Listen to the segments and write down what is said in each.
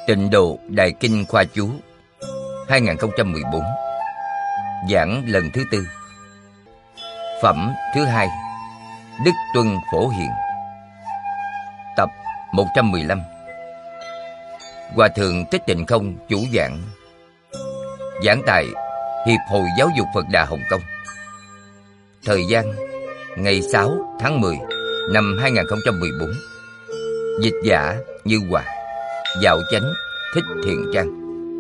Tịnh Độ Đại Kinh Khoa Chú 2014. Giảng lần thứ tư. Phẩm thứ hai. Đức Tuân Phổ Hiền. Tập 115. Hòa thượng Thích Tịnh Không chủ giảng. Giảng tại Hiệp hội Giáo dục Phật Đà Hồng Kông. Thời gian ngày 6 tháng 10 năm 2014. Dịch giả Như Hòa. Dạo Chánh Thích Thiện Trang.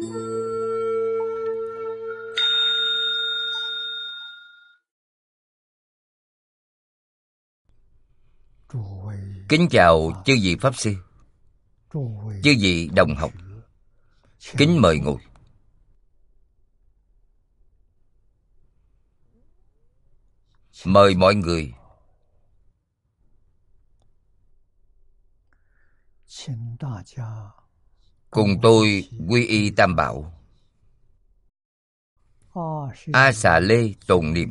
Kính chào chư vị Pháp Sư, chư vị đồng học. Kính mời ngồi. Mời mọi người cùng tôi quy y Tam Bảo, A Xà Lê tồn niệm,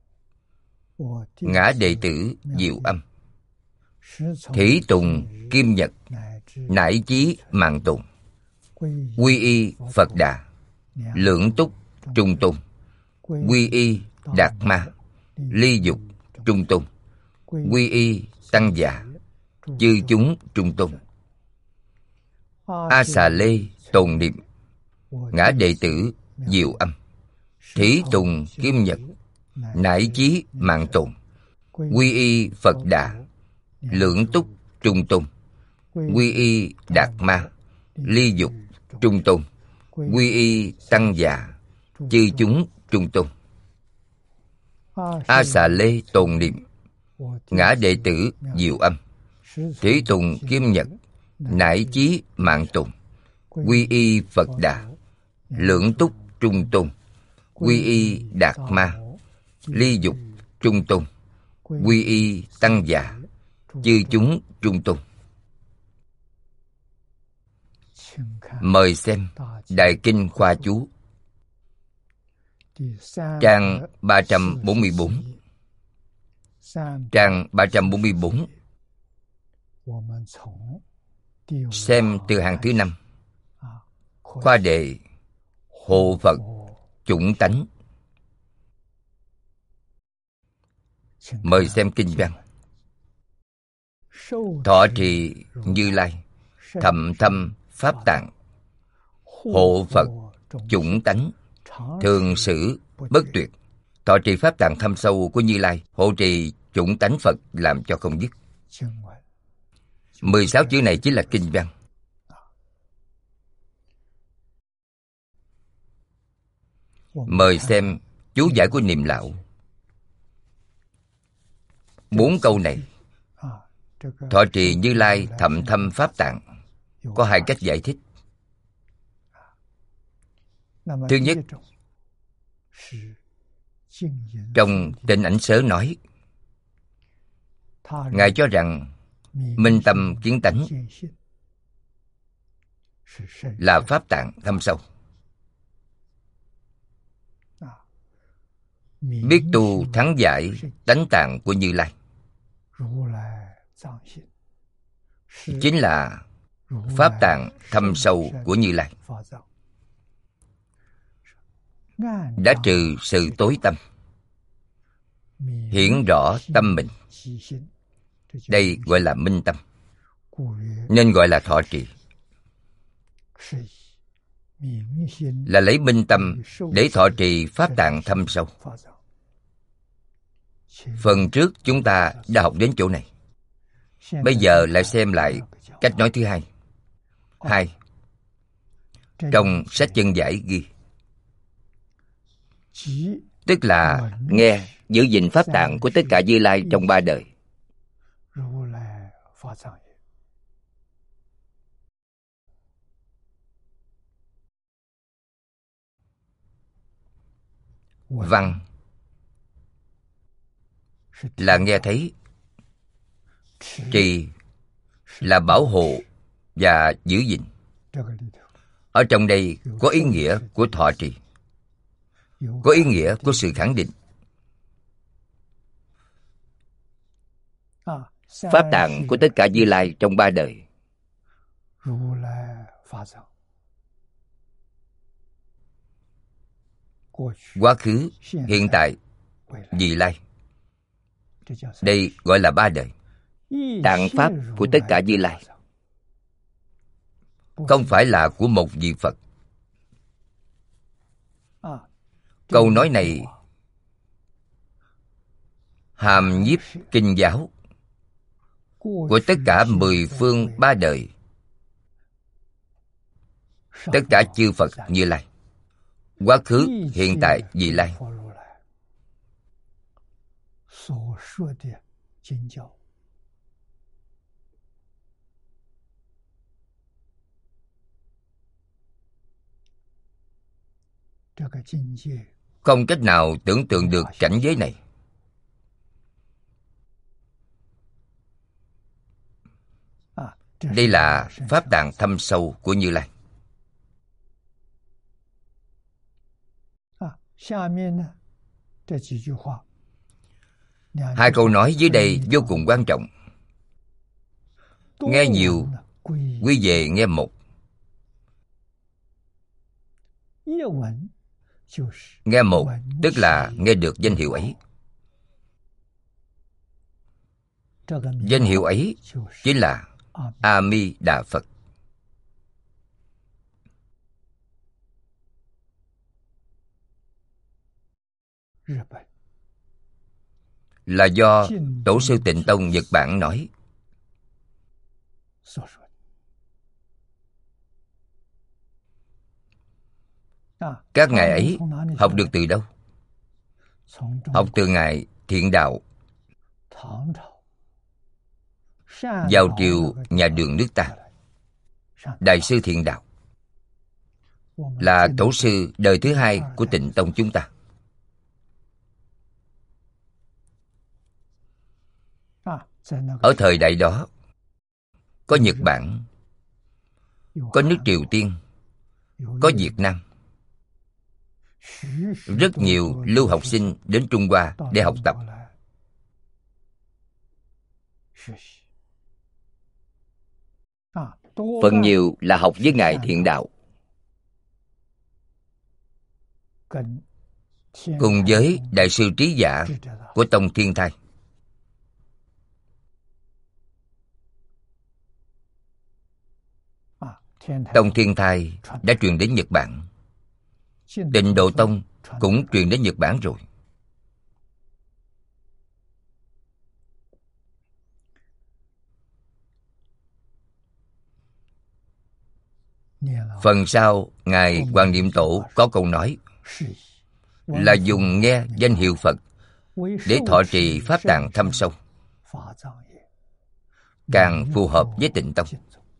ngã đệ tử Diệu Âm, Thủy Tùng Kim Nhật, nải chí mạng tùng, quy y Phật Đà, Lưỡng Túc Trung Tôn, quy y Đạt Ma, Ly Dục Trung Tôn, quy y Tăng Già, chư chúng Trung Tôn. A Xà Lê tồn niệm, ngã đệ tử Diệu Âm, Thủy Tùng Kim Nhật, nải chí mạng tồn, quy y Phật Đà, Lưỡng Túc Trung Tôn, quy y Đạt Ma, Ly Dục Trung Tôn, quy y Tăng Già, chư chúng Trung Tôn. A Xà Lê tồn niệm, ngã đệ tử Diệu Âm, Thủy Tùng Kim Nhật, nải chí mạng tùng, quy y Phật Đà, Lưỡng Túc Trung Tôn, quy y Đạt Ma, Ly Dục Trung Tôn, quy y Tăng Già, chư chúng Trung Tôn. Mời xem Đại Kinh Khoa Chú, trang 344. Trang 344. Xem từ hàng thứ 5. Khoa đề Hộ Phật Chủng Tánh. Mời xem kinh văn. Thọ trì Như Lai, thầm thâm Pháp Tạng, hộ Phật chủng tánh, thường xử bất tuyệt. Thọ trì Pháp Tạng thâm sâu của Như Lai, hộ trì chủng tánh Phật làm cho không dứt. 16 chữ này chính là kinh văn. Mời xem chú giải của Niệm Lão. 4 câu này, thọ trì Như Lai thậm thâm Pháp Tạng, có 2 cách giải thích. Thứ nhất, trong Tịnh Ảnh Sớ nói, Ngài cho rằng minh tâm kiến tánh là Pháp Tạng thâm sâu. Biết tu thắng giải tánh tạng của Như Lai chính là Pháp Tạng thâm sâu của Như Lai, đã trừ sự tối tâm, hiển rõ tâm mình. Đây gọi là minh tâm, nên gọi là thọ trì. Là lấy minh tâm để thọ trì Pháp Tạng thâm sâu. Phần trước chúng ta đã học đến chỗ này. Bây giờ lại xem lại cách nói thứ hai. 2. Trong sách Chân Giải ghi, tức là nghe giữ gìn Pháp Tạng của tất cả Như Lai trong 3 đời. Văn là nghe thấy, trì là bảo hộ và giữ gìn. Ở trong đây có ý nghĩa của thọ trì, có ý nghĩa của sự khẳng định. Pháp Tạng của tất cả Như Lai trong 3 đời quá khứ, hiện tại, vị lai. Đây gọi là ba đời. Tạng pháp của tất cả Như Lai, không phải là của một vị Phật. Câu nói này hàm nhiếp kinh giáo của tất cả 10 phương ba đời, tất cả chư Phật Như Lai, quá khứ, hiện tại, vị lai. Không cách nào tưởng tượng được cảnh giới này. Đây là pháp tạng thâm sâu của Như Lai. Hai câu nói dưới đây vô cùng quan trọng. Nghe nhiều, quy về nghe một. Nghe một tức là nghe được danh hiệu ấy. Danh hiệu ấy chính là A Di Đà Phật. Là do Tổ sư Tịnh Tông Nhật Bản nói. Các ngài ấy học được từ đâu? Học từ ngài Thiện Đạo, vào triều nhà Đường nước ta. Đại sư Thiện Đạo là tổ sư đời thứ hai của Tịnh Tông chúng ta. Ở thời đại đó, có Nhật Bản, có nước Triều Tiên, có Việt Nam. Rất nhiều lưu học sinh đến Trung Hoa để học tập. Phần nhiều là học với ngài Thiện Đạo, cùng với Đại sư Trí Giả của Tông Thiên Thai. Tông Thiên Thai đã truyền đến Nhật Bản. Tịnh Độ Tông cũng truyền đến Nhật Bản rồi. Phần sau, ngài Hoàng Niệm Tổ có câu nói là dùng nghe danh hiệu Phật để thọ trì pháp tạng thâm sâu, càng phù hợp với Tịnh Tông,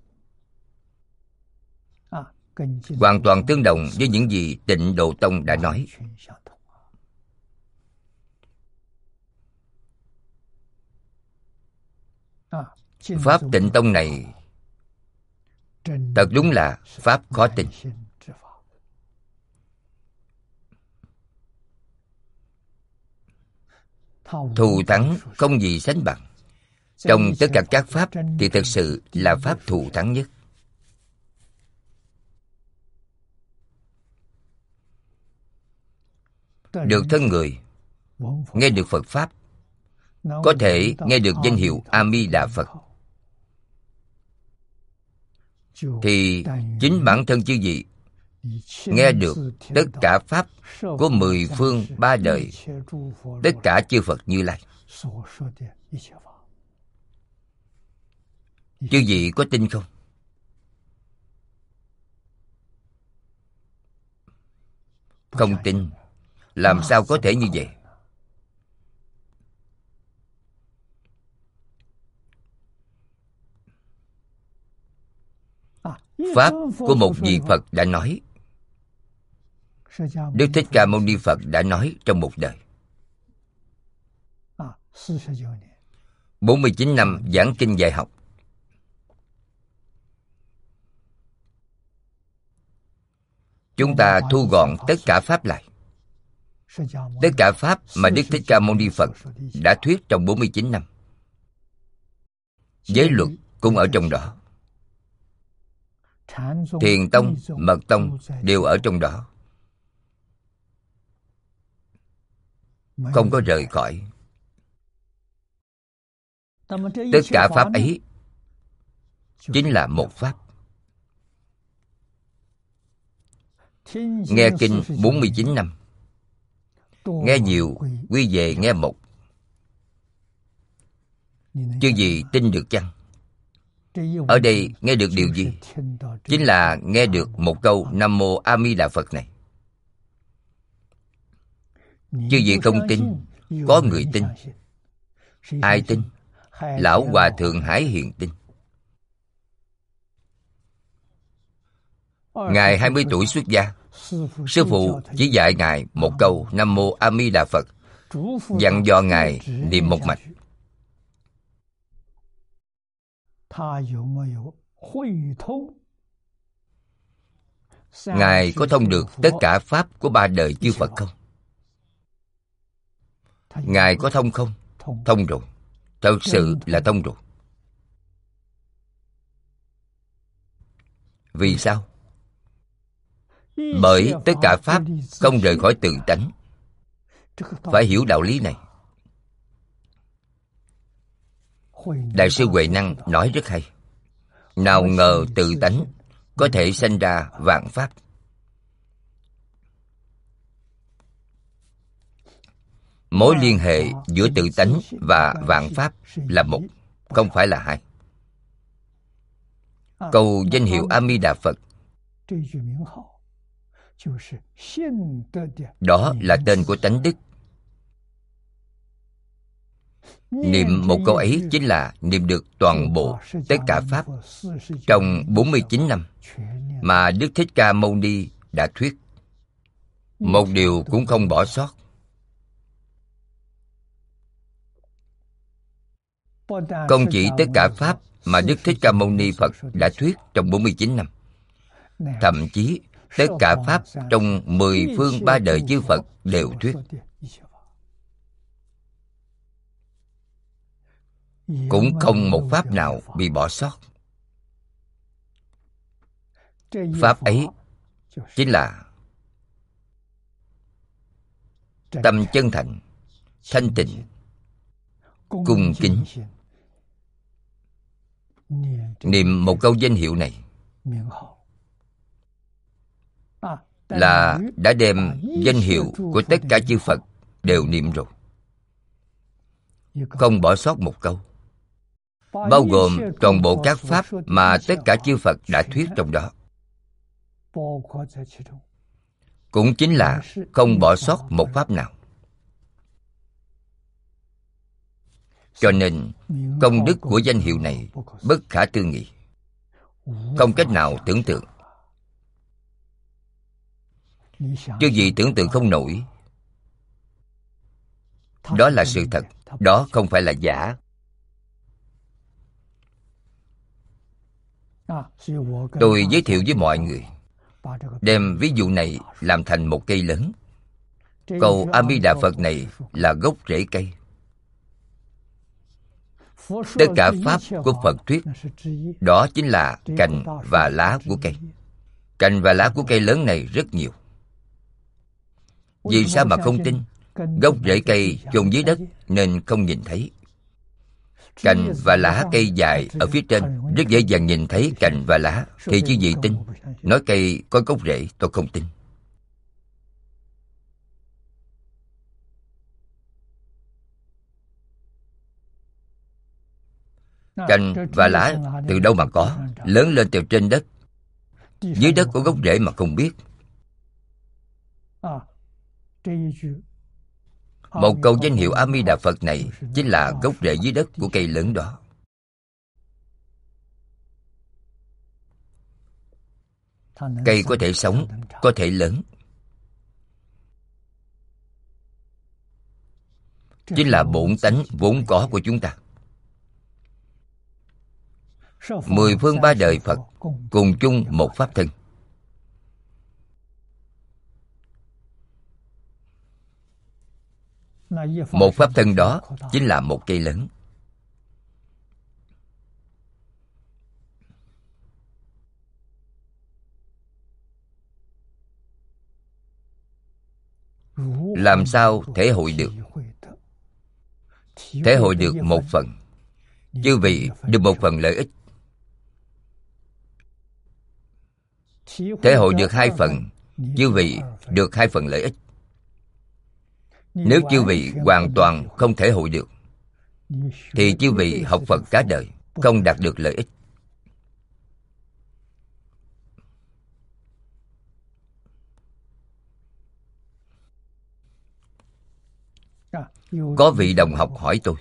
hoàn toàn tương đồng với những gì Tịnh Độ Tông đã nói. Pháp Tịnh Tông này thật đúng là pháp khó tin. Thù thắng không gì sánh bằng. Trong tất cả các pháp thì thật sự là pháp thù thắng nhất. Được thân người nghe được Phật pháp, có thể nghe được danh hiệu A Di Đà Phật, thì chính bản thân chư vị nghe được tất cả pháp của 10 phương ba đời, tất cả chư Phật Như Lai. Chư vị có tin không? Không tin, làm sao có thể như vậy? Pháp của một vị Phật đã nói, Đức Thích Ca Mâu Ni Phật đã nói trong một đời. 49 năm giảng kinh dạy học. Chúng ta thu gọn tất cả pháp lại. Tất cả pháp mà Đức Thích Ca Mâu Ni Phật đã thuyết trong 49 năm. Giới luật cũng ở trong đó. Thiền tông, mật tông đều ở trong đó. không có rời khỏi. Tất cả pháp ấy chính là một pháp. Nghe kinh 49 năm, nghe nhiều quy về nghe một. Chứ gì tin được chăng? Ở đây nghe được điều gì? Chính là nghe được một câu Nam Mô A Di Đà Phật này. Chứ gì không tin, có người tin. Ai tin? Lão Hòa Thượng Hải Hiền tin. Ngài 20 tuổi xuất gia, sư phụ chỉ dạy Ngài một câu Nam Mô A Di Đà Phật, dặn dò Ngài niệm một mạch. Ngài có thông được tất cả pháp của ba đời chư Phật không? Ngài có thông không? Thông rồi. Thật sự là thông rồi. Vì sao? Bởi tất cả pháp không rời khỏi tự tánh. Phải hiểu đạo lý này. Đại sư Huệ Năng nói rất hay. Nào ngờ tự tánh có thể sanh ra vạn pháp. Mối liên hệ giữa tự tánh và vạn pháp là một, không phải là hai. Câu danh hiệu A Di Đà Phật, đó là tên của tánh đức. Niệm một câu ấy chính là niệm được toàn bộ tất cả pháp trong 49 năm mà Đức Thích Ca Mâu Ni đã thuyết. Một điều cũng không bỏ sót. Không chỉ tất cả pháp mà Đức Thích Ca Mâu Ni Phật đã thuyết trong 49 năm, thậm chí tất cả pháp trong 10 phương ba đời chư Phật đều thuyết. Cũng không một pháp nào bị bỏ sót. Pháp ấy chính là tâm chân thành, thanh tịnh, cung kính. Niệm một câu danh hiệu này là đã đem danh hiệu của tất cả chư Phật đều niệm rồi. Không bỏ sót một câu. Bao gồm toàn bộ các pháp mà tất cả chư Phật đã thuyết trong đó. Cũng chính là không bỏ sót một pháp nào. Cho nên công đức của danh hiệu này bất khả tư nghị, không cách nào tưởng tượng. Chứ gì tưởng tượng không nổi. Đó là sự thật, đó không phải là giả. Tôi giới thiệu với mọi người, đem ví dụ này làm thành một cây lớn. Câu A Di Đà Phật này là gốc rễ cây. Tất cả pháp của Phật thuyết, đó chính là cành và lá của cây. Cành và lá của cây lớn này rất nhiều. Vì sao mà không tin? Gốc rễ cây chôn dưới đất nên không nhìn thấy. Cành và lá cây dài ở phía trên, rất dễ dàng nhìn thấy cành và lá. Thì chứ gì tin? Nói cây có gốc rễ, tôi không tin. Cành và lá từ đâu mà có? Lớn lên từ trên đất. Dưới đất có gốc rễ mà không biết. Một câu danh hiệu A Di Đà Phật này chính là gốc rễ dưới đất của cây lớn đó. Cây có thể sống, có thể lớn. Chính là bổn tánh vốn có của chúng ta. 10 phương ba đời Phật cùng chung một pháp thân. Một pháp thân đó chính là một cây lớn. Làm sao thể hội được? thể hội được một phần, chư vị được một phần lợi ích. Thể hội được hai phần, chư vị được hai phần lợi ích. Nếu chư vị hoàn toàn không thể hội được, thì chư vị học Phật cả đời không đạt được lợi ích. Có vị đồng học hỏi tôi,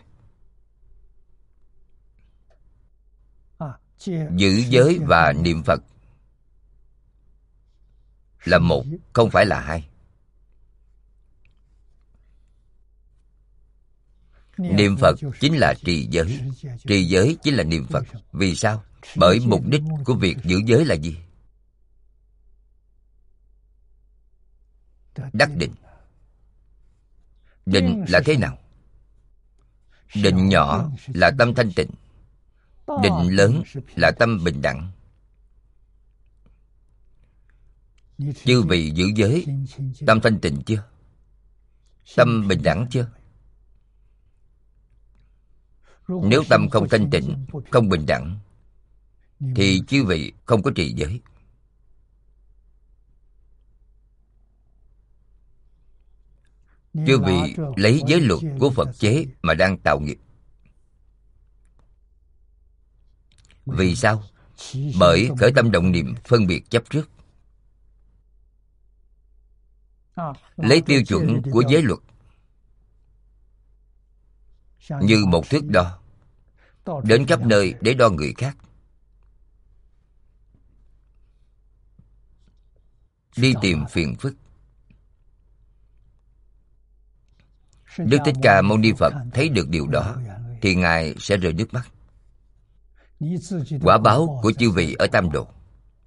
giữ giới và niệm Phật là một, không phải là hai. Niệm Phật chính là trì giới, trì giới chính là niệm Phật. Vì sao? Bởi mục đích của việc giữ giới là gì? Đắc định. Định là thế nào? Định nhỏ là tâm thanh tịnh, định lớn là tâm bình đẳng. Chư vị giữ giới, tâm thanh tịnh chưa? Tâm bình đẳng chưa? Nếu tâm không thanh tịnh, không bình đẳng, thì chư vị không có trì giới. Chư vị lấy giới luật của Phật chế mà đang tạo nghiệp. Vì sao? Bởi khởi tâm động niệm phân biệt chấp trước. Lấy tiêu chuẩn của giới luật như một thước đo, đến khắp nơi để đo người khác. Đi tìm phiền phức. Đức Thích Ca Mâu Ni Phật thấy được điều đó thì Ngài sẽ rơi nước mắt. Quả báo của chư vị ở tam độ,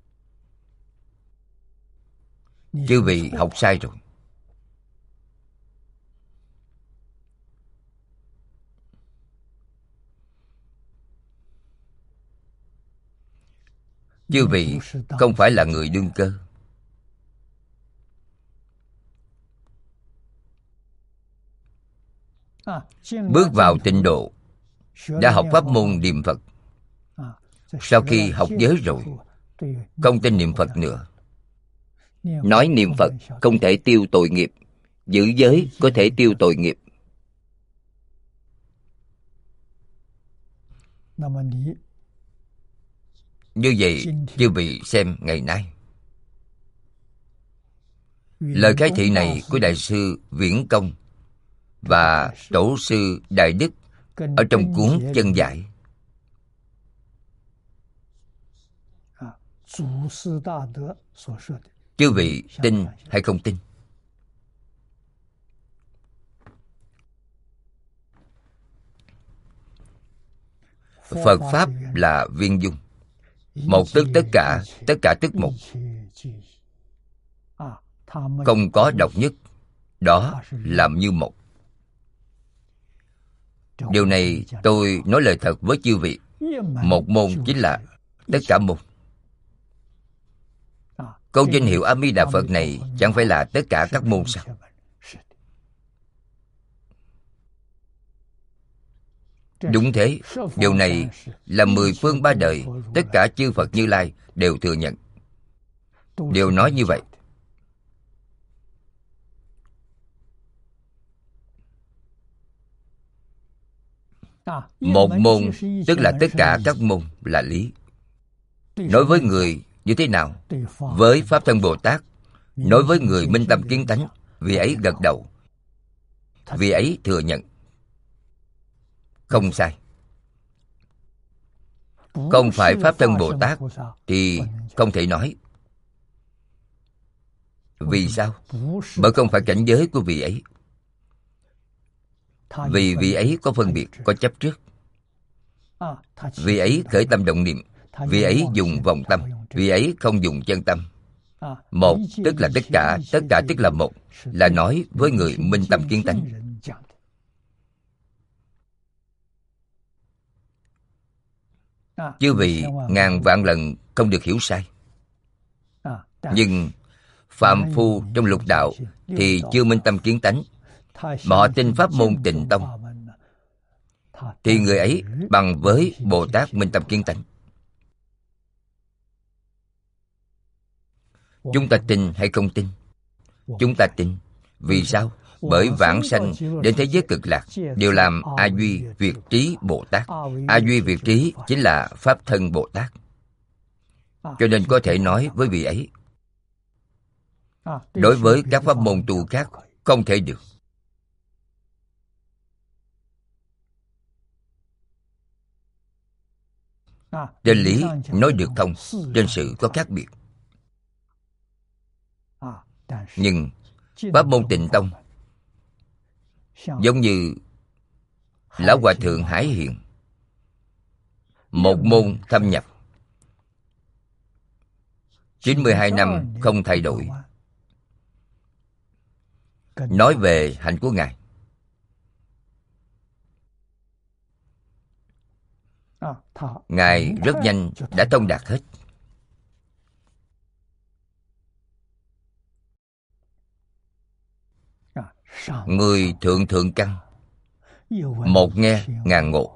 chư vị học sai rồi. Chư vị không phải là người đương cơ. Bước vào tịnh độ, đã học pháp môn niệm Phật. Sau khi học giới rồi, không tin niệm Phật nữa. Nói niệm Phật không thể tiêu tội nghiệp, giữ giới có thể tiêu tội nghiệp. Như vậy, chư vị xem ngày nay, lời khai thị này của Đại sư Viễn Công và Tổ sư Đại Đức ở trong cuốn Chân Giải, chư vị tin hay không tin? Phật Pháp là viên dung, một tức tất cả tức một, không có độc nhất, đó làm như một. Điều này tôi nói lời thật với chư vị. Một môn chính là tất cả môn. Câu danh hiệu A Di Đà Phật này chẳng phải là tất cả các môn sao? Đúng thế, điều này là 10 phương 3 đời, tất cả chư Phật Như Lai đều thừa nhận, đều nói như vậy. Một môn tức là tất cả các môn là lý. Nói với người như thế nào? Với Pháp Thân Bồ Tát, nói với người minh tâm kiến tánh, vị ấy gật đầu, vị ấy thừa nhận. Không sai. Không phải Pháp Thân Bồ Tát thì không thể nói. Vì sao? Bởi không phải cảnh giới của vị ấy. Vì vị ấy có phân biệt, có chấp trước. Vị ấy khởi tâm động niệm, vị ấy dùng vọng tâm, vị ấy không dùng chân tâm. Một tức là tất cả tức là một, là nói với người minh tâm kiến tánh. Chư vị ngàn vạn lần không được hiểu sai. Nhưng phạm phu trong lục đạo thì chưa minh tâm kiến tánh, mà họ tin pháp môn Tịnh Tông, thì người ấy bằng với Bồ Tát minh tâm kiến tánh. Chúng ta tin hay không tin? Chúng ta tin. Vì sao? Bởi vãng sanh đến thế giới cực lạc đều làm A Duy Việt Trí Bồ Tát. A Duy Việt Trí chính là Pháp Thân Bồ Tát. Cho nên có thể nói với vị ấy, đối với các pháp môn tu khác không thể được. Trên lý nói được thông, trên sự có khác biệt. Nhưng pháp môn Tịnh Tông giống như Lão Hòa Thượng Hải Hiền, một môn thâm nhập 92 năm không thay đổi. Nói về hạnh của Ngài, Ngài rất nhanh đã thông đạt hết. Người thượng thượng căn, một nghe ngàn ngộ.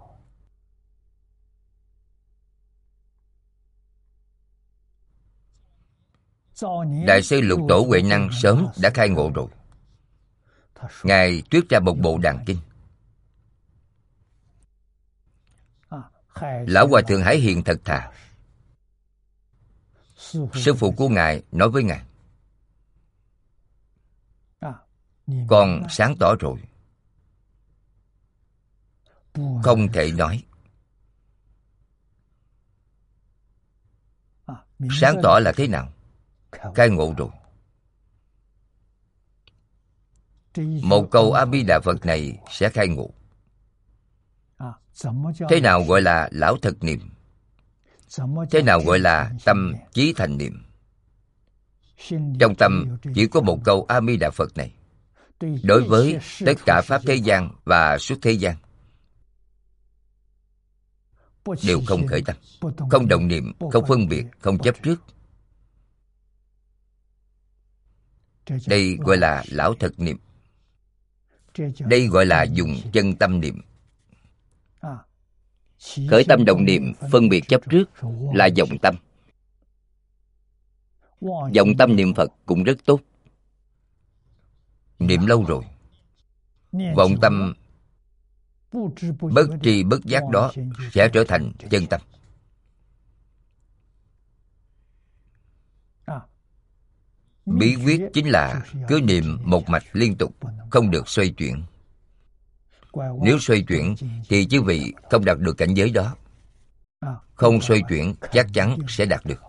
Đại sư Lục Tổ Huệ Năng sớm đã khai ngộ rồi. Ngài thuyết ra một bộ Đàn Kinh. Lão Hòa Thượng Hải Hiền thật thà. Sư phụ của Ngài nói với Ngài, con sáng tỏ rồi, không thể nói. Sáng tỏ là thế nào? Khai ngộ rồi. Một câu A Di Đà Phật này sẽ khai ngộ. Thế nào gọi là lão thực niệm? Thế nào gọi là tâm chí thành niệm? Trong tâm chỉ có một câu A Di Đà Phật này. Đối với tất cả pháp thế gian và xuất thế gian đều không khởi tâm, không động niệm, không phân biệt, không chấp trước. Đây gọi là lão thực niệm. Đây gọi là dùng chân tâm niệm. Khởi tâm động niệm, phân biệt chấp trước là vọng tâm. Vọng tâm niệm Phật cũng rất tốt. Niệm lâu rồi, vọng tâm bất tri bất giác đó sẽ trở thành chân tâm. Bí quyết chính là cứ niệm một mạch liên tục, không được xoay chuyển. Nếu xoay chuyển thì chư vị không đạt được cảnh giới đó. Không xoay chuyển chắc chắn sẽ đạt được.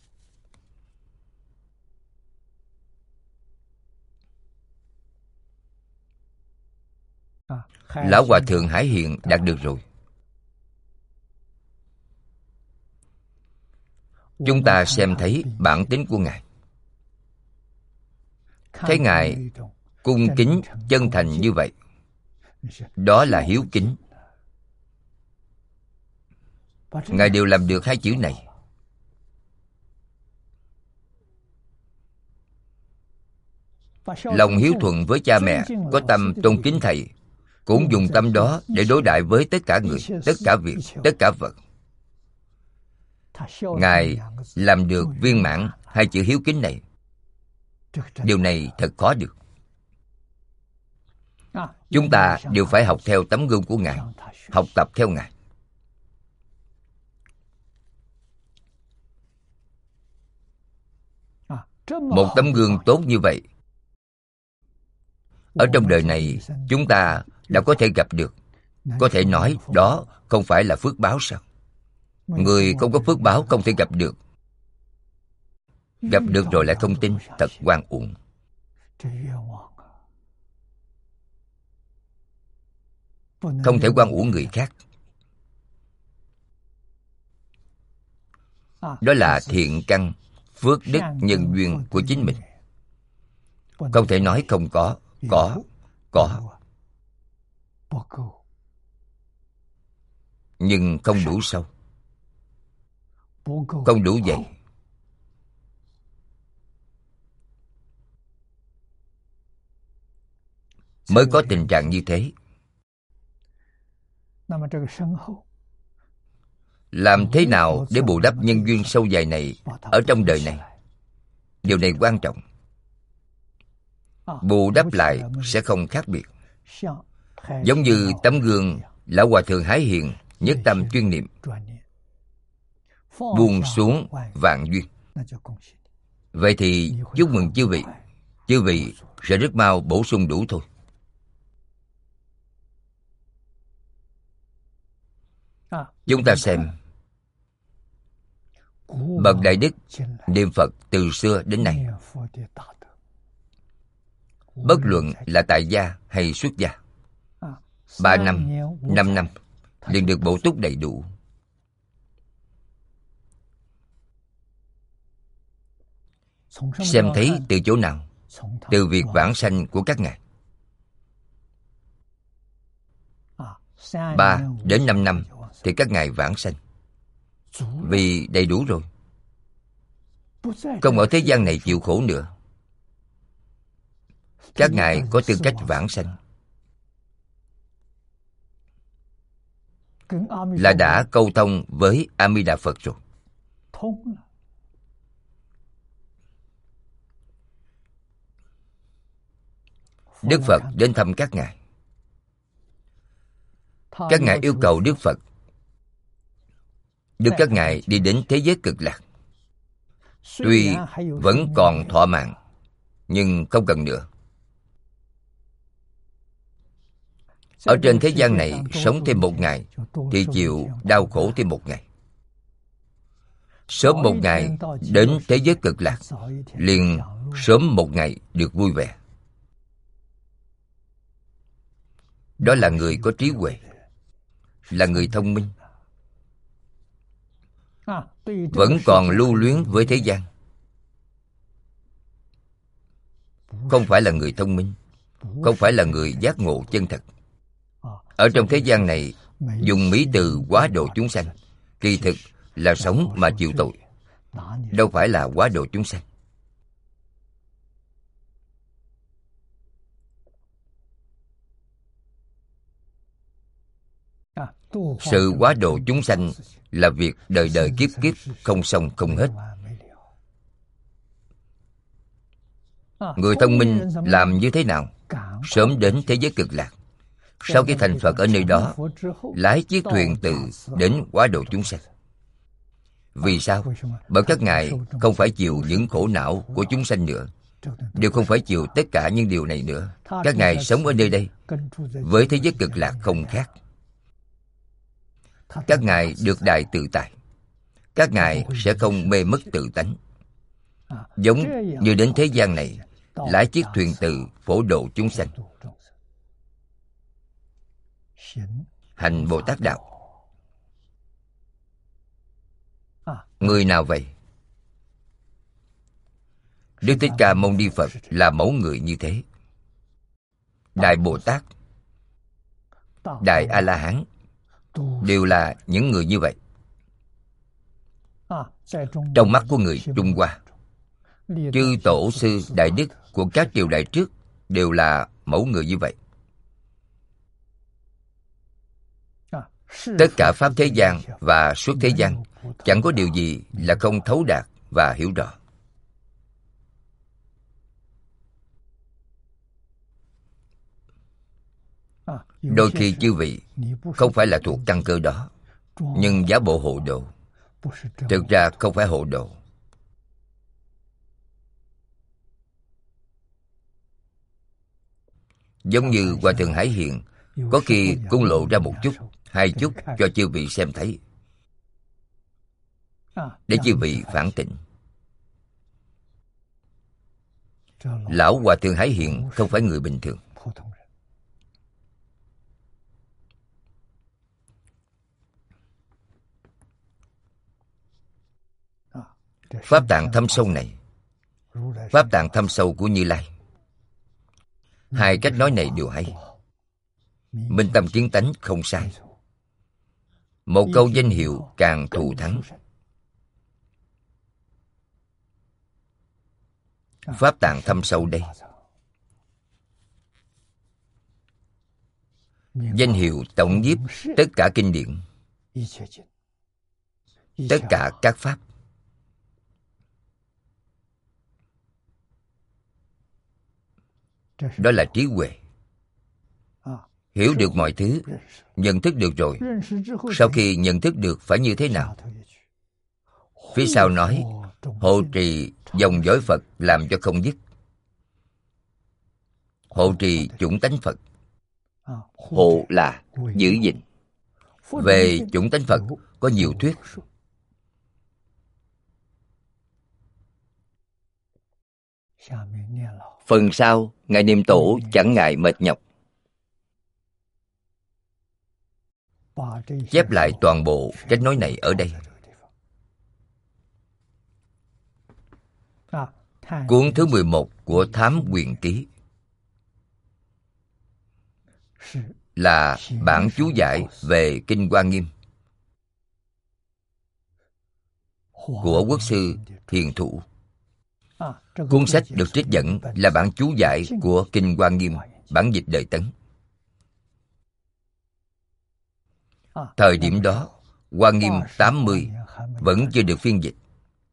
Lão Hòa Thượng Hải Hiền đạt được rồi. Chúng ta xem thấy bản tính của Ngài. Thấy Ngài cung kính chân thành như vậy, đó là hiếu kính. Ngài đều làm được hai chữ này. Lòng hiếu thuận với cha mẹ, có tâm tôn kính thầy, cũng dùng tâm đó để đối đãi với tất cả người, tất cả việc, tất cả vật. Ngài làm được viên mãn hai chữ hiếu kính này. Điều này thật khó được. Chúng ta đều phải học theo tấm gương của Ngài, học tập theo Ngài. Một tấm gương tốt như vậy, ở trong đời này chúng ta đã có thể gặp được. Có thể nói đó không phải là phước báo sao? Người không có phước báo không thể gặp được. Gặp được rồi lại không tin, thật oan uổng. Không thể oan uổng người khác. Đó là thiện căn, phước đức, nhân duyên của chính mình. Không thể nói không có. Có. Nhưng không đủ sâu, không đủ dày. Mới có tình trạng như thế. Làm thế nào để bù đắp nhân duyên sâu dài này ở trong đời này? Điều này quan trọng. Bù đắp lại sẽ không khác biệt. Giống như tấm gương Lão Hòa Thượng Hải Hiền nhất tâm chuyên niệm, buông xuống vạn duyên. Vậy thì chúc mừng chư vị sẽ rất mau bổ sung đủ thôi. Chúng ta xem bậc đại đức niệm Phật từ xưa đến nay, bất luận là tại gia hay xuất gia, 3 năm, 5 năm liền được bổ túc đầy đủ. Xem thấy từ chỗ nào? Từ việc vãng sanh của các ngài. 3 đến 5 năm thì các ngài vãng sanh, vì đầy đủ rồi, không ở thế gian này chịu khổ nữa. Các ngài có tư cách vãng sanh, là đã câu thông với A Di Đà Phật rồi. Đức Phật đến thăm các ngài. Các ngài yêu cầu Đức Phật đưa các ngài đi đến thế giới cực lạc. Tuy vẫn còn thọ mạng, nhưng không cần nữa. Ở trên thế gian này sống thêm 1 ngày thì chịu đau khổ thêm 1 ngày. Sớm 1 ngày đến thế giới cực lạc, liền sớm 1 ngày được vui vẻ. Đó là người có trí huệ, là người thông minh. Vẫn còn lưu luyến với thế gian, không phải là người thông minh, không phải là người giác ngộ chân thật. Ở trong thế gian này dùng mỹ từ hóa độ chúng sanh, kỳ thực là sống mà chịu tội, đâu phải là hóa độ chúng sanh. Sự hóa độ chúng sanh là việc đời đời kiếp kiếp không xong không hết. Người thông minh làm như thế nào? Sớm đến thế giới cực lạc, sau khi thành Phật ở nơi đó, lái chiếc thuyền từ đến hóa độ chúng sanh. Vì sao? Bởi các ngài không phải chịu những khổ não của chúng sanh nữa, đều không phải chịu tất cả những điều này nữa. Các ngài sống ở nơi đây với thế giới cực lạc không khác. Các ngài được đại tự tại. Các ngài sẽ không mê mất tự tánh, giống như đến thế gian này lái chiếc thuyền từ phổ độ chúng sanh, hành Bồ Tát đạo. Người nào vậy? Đức Thích Ca Mâu Ni Phật là mẫu người như thế. Đại Bồ Tát, Đại A-la-hán đều là những người như vậy. Trong mắt của người Trung Hoa, chư tổ sư đại đức của các triều đại trước đều là mẫu người như vậy. Tất cả pháp thế gian và suốt thế gian chẳng có điều gì là không thấu đạt và hiểu rõ. Đôi khi chư vị không phải là thuộc căn cơ đó, nhưng giả bộ hộ độ. Thực ra không phải hộ độ. Giống như Hòa Thượng Hải Hiền, có khi cũng lộ ra một chút, 2 chút cho chư vị xem thấy, để chư vị phản tỉnh. Lão Hòa Thượng Hải Hiền không phải người bình thường. Pháp tạng thâm sâu này, pháp tạng thâm sâu của Như Lai, 2 cách nói này đều hay. Minh tâm kiến tánh không sai. Một câu danh hiệu càng thù thắng. Pháp tạng thâm sâu đây danh hiệu tổng nhiếp tất cả kinh điển, tất cả các pháp. Đó là trí huệ. Hiểu được mọi thứ, nhận thức được rồi. Sau khi nhận thức được phải như thế nào? Phía sau nói hộ trì dòng dõi Phật làm cho không dứt. Hộ trì chủng tánh Phật. Hộ là giữ gìn. Về chủng tánh Phật có nhiều thuyết. Phần sau, Ngài Niệm Tổ chẳng ngại mệt nhọc, chép lại toàn bộ cách nói này ở đây. Cuốn thứ 11 của Thám Quyền Ký là bản chú giải về Kinh Hoa Nghiêm của Quốc sư Hiền Thủ. Cuốn sách được trích dẫn là bản chú giải của Kinh Hoa Nghiêm, bản dịch đời Tấn. Thời điểm đó, Hoa Nghiêm 80 vẫn chưa được phiên dịch.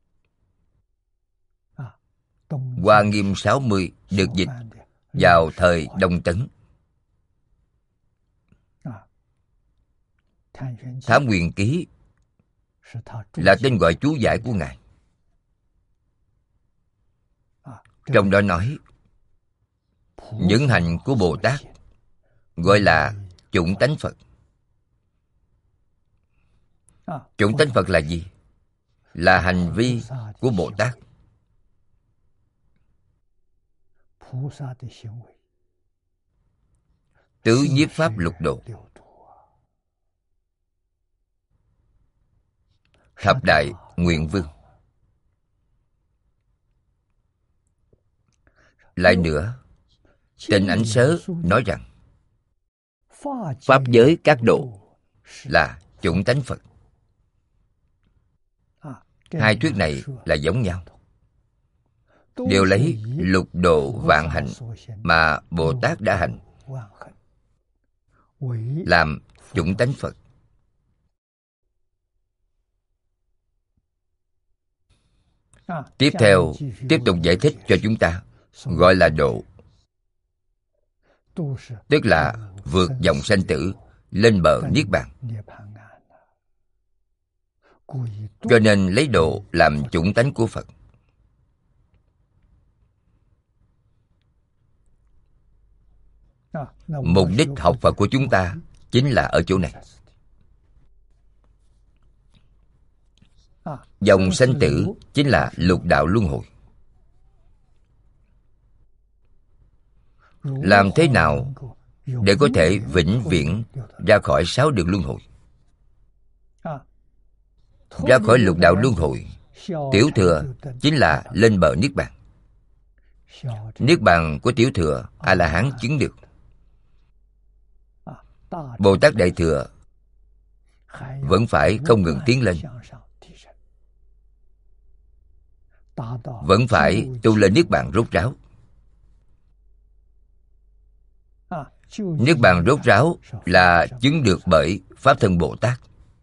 Hoa Nghiêm 60 được dịch vào thời Đông Tấn. Thám Quyền Ký là tên gọi chú giải của Ngài. Trong đó nói những hành của Bồ Tát gọi là chủng tánh Phật. Chủng tánh Phật là gì? Là hành vi của Bồ Tát. Tứ nhiếp pháp lục độ. Thập đại nguyện vương. Lại nữa, Tịnh Ảnh Sớ nói rằng pháp giới các độ là chủng tánh Phật. Hai thuyết này là giống nhau, đều lấy lục độ vạn hạnh mà Bồ Tát đã hành làm chủng tánh Phật. Tiếp theo, tiếp tục giải thích cho chúng ta, gọi là độ, tức là vượt dòng sanh tử, lên bờ niết bàn. Cho nên lấy độ làm chủng tánh của Phật. Mục đích học Phật của chúng ta chính là ở chỗ này. Dòng sanh tử chính là lục đạo luân hồi. Làm thế nào để có thể vĩnh viễn ra khỏi 6 đường luân hồi? Ra khỏi lục đạo luân hồi, tiểu thừa chính là lên bờ niết bàn. Niết bàn của tiểu thừa A-la-hán chứng được. Bồ Tát Đại Thừa vẫn phải không ngừng tiến lên, vẫn phải tu lên niết bàn rốt ráo. Niết bàn rốt ráo là chứng được bởi Pháp Thân Bồ Tát.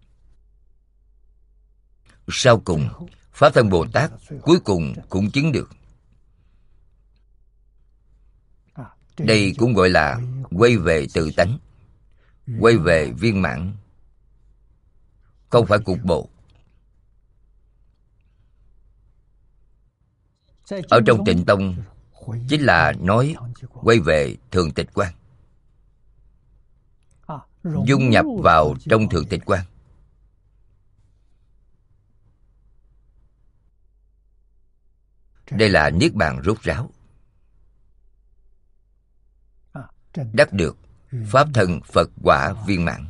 Sau cùng, Pháp Thân Bồ Tát cuối cùng cũng chứng được. Đây cũng gọi là quay về tự tánh, quay về viên mãn, không phải cục bộ. Ở trong Tịnh Tông chính là nói quay về thường tịch quan, dung nhập vào trong thường tịch quan. Đây là niết bàn rốt ráo, đắc được Pháp Thân Phật quả viên mãn.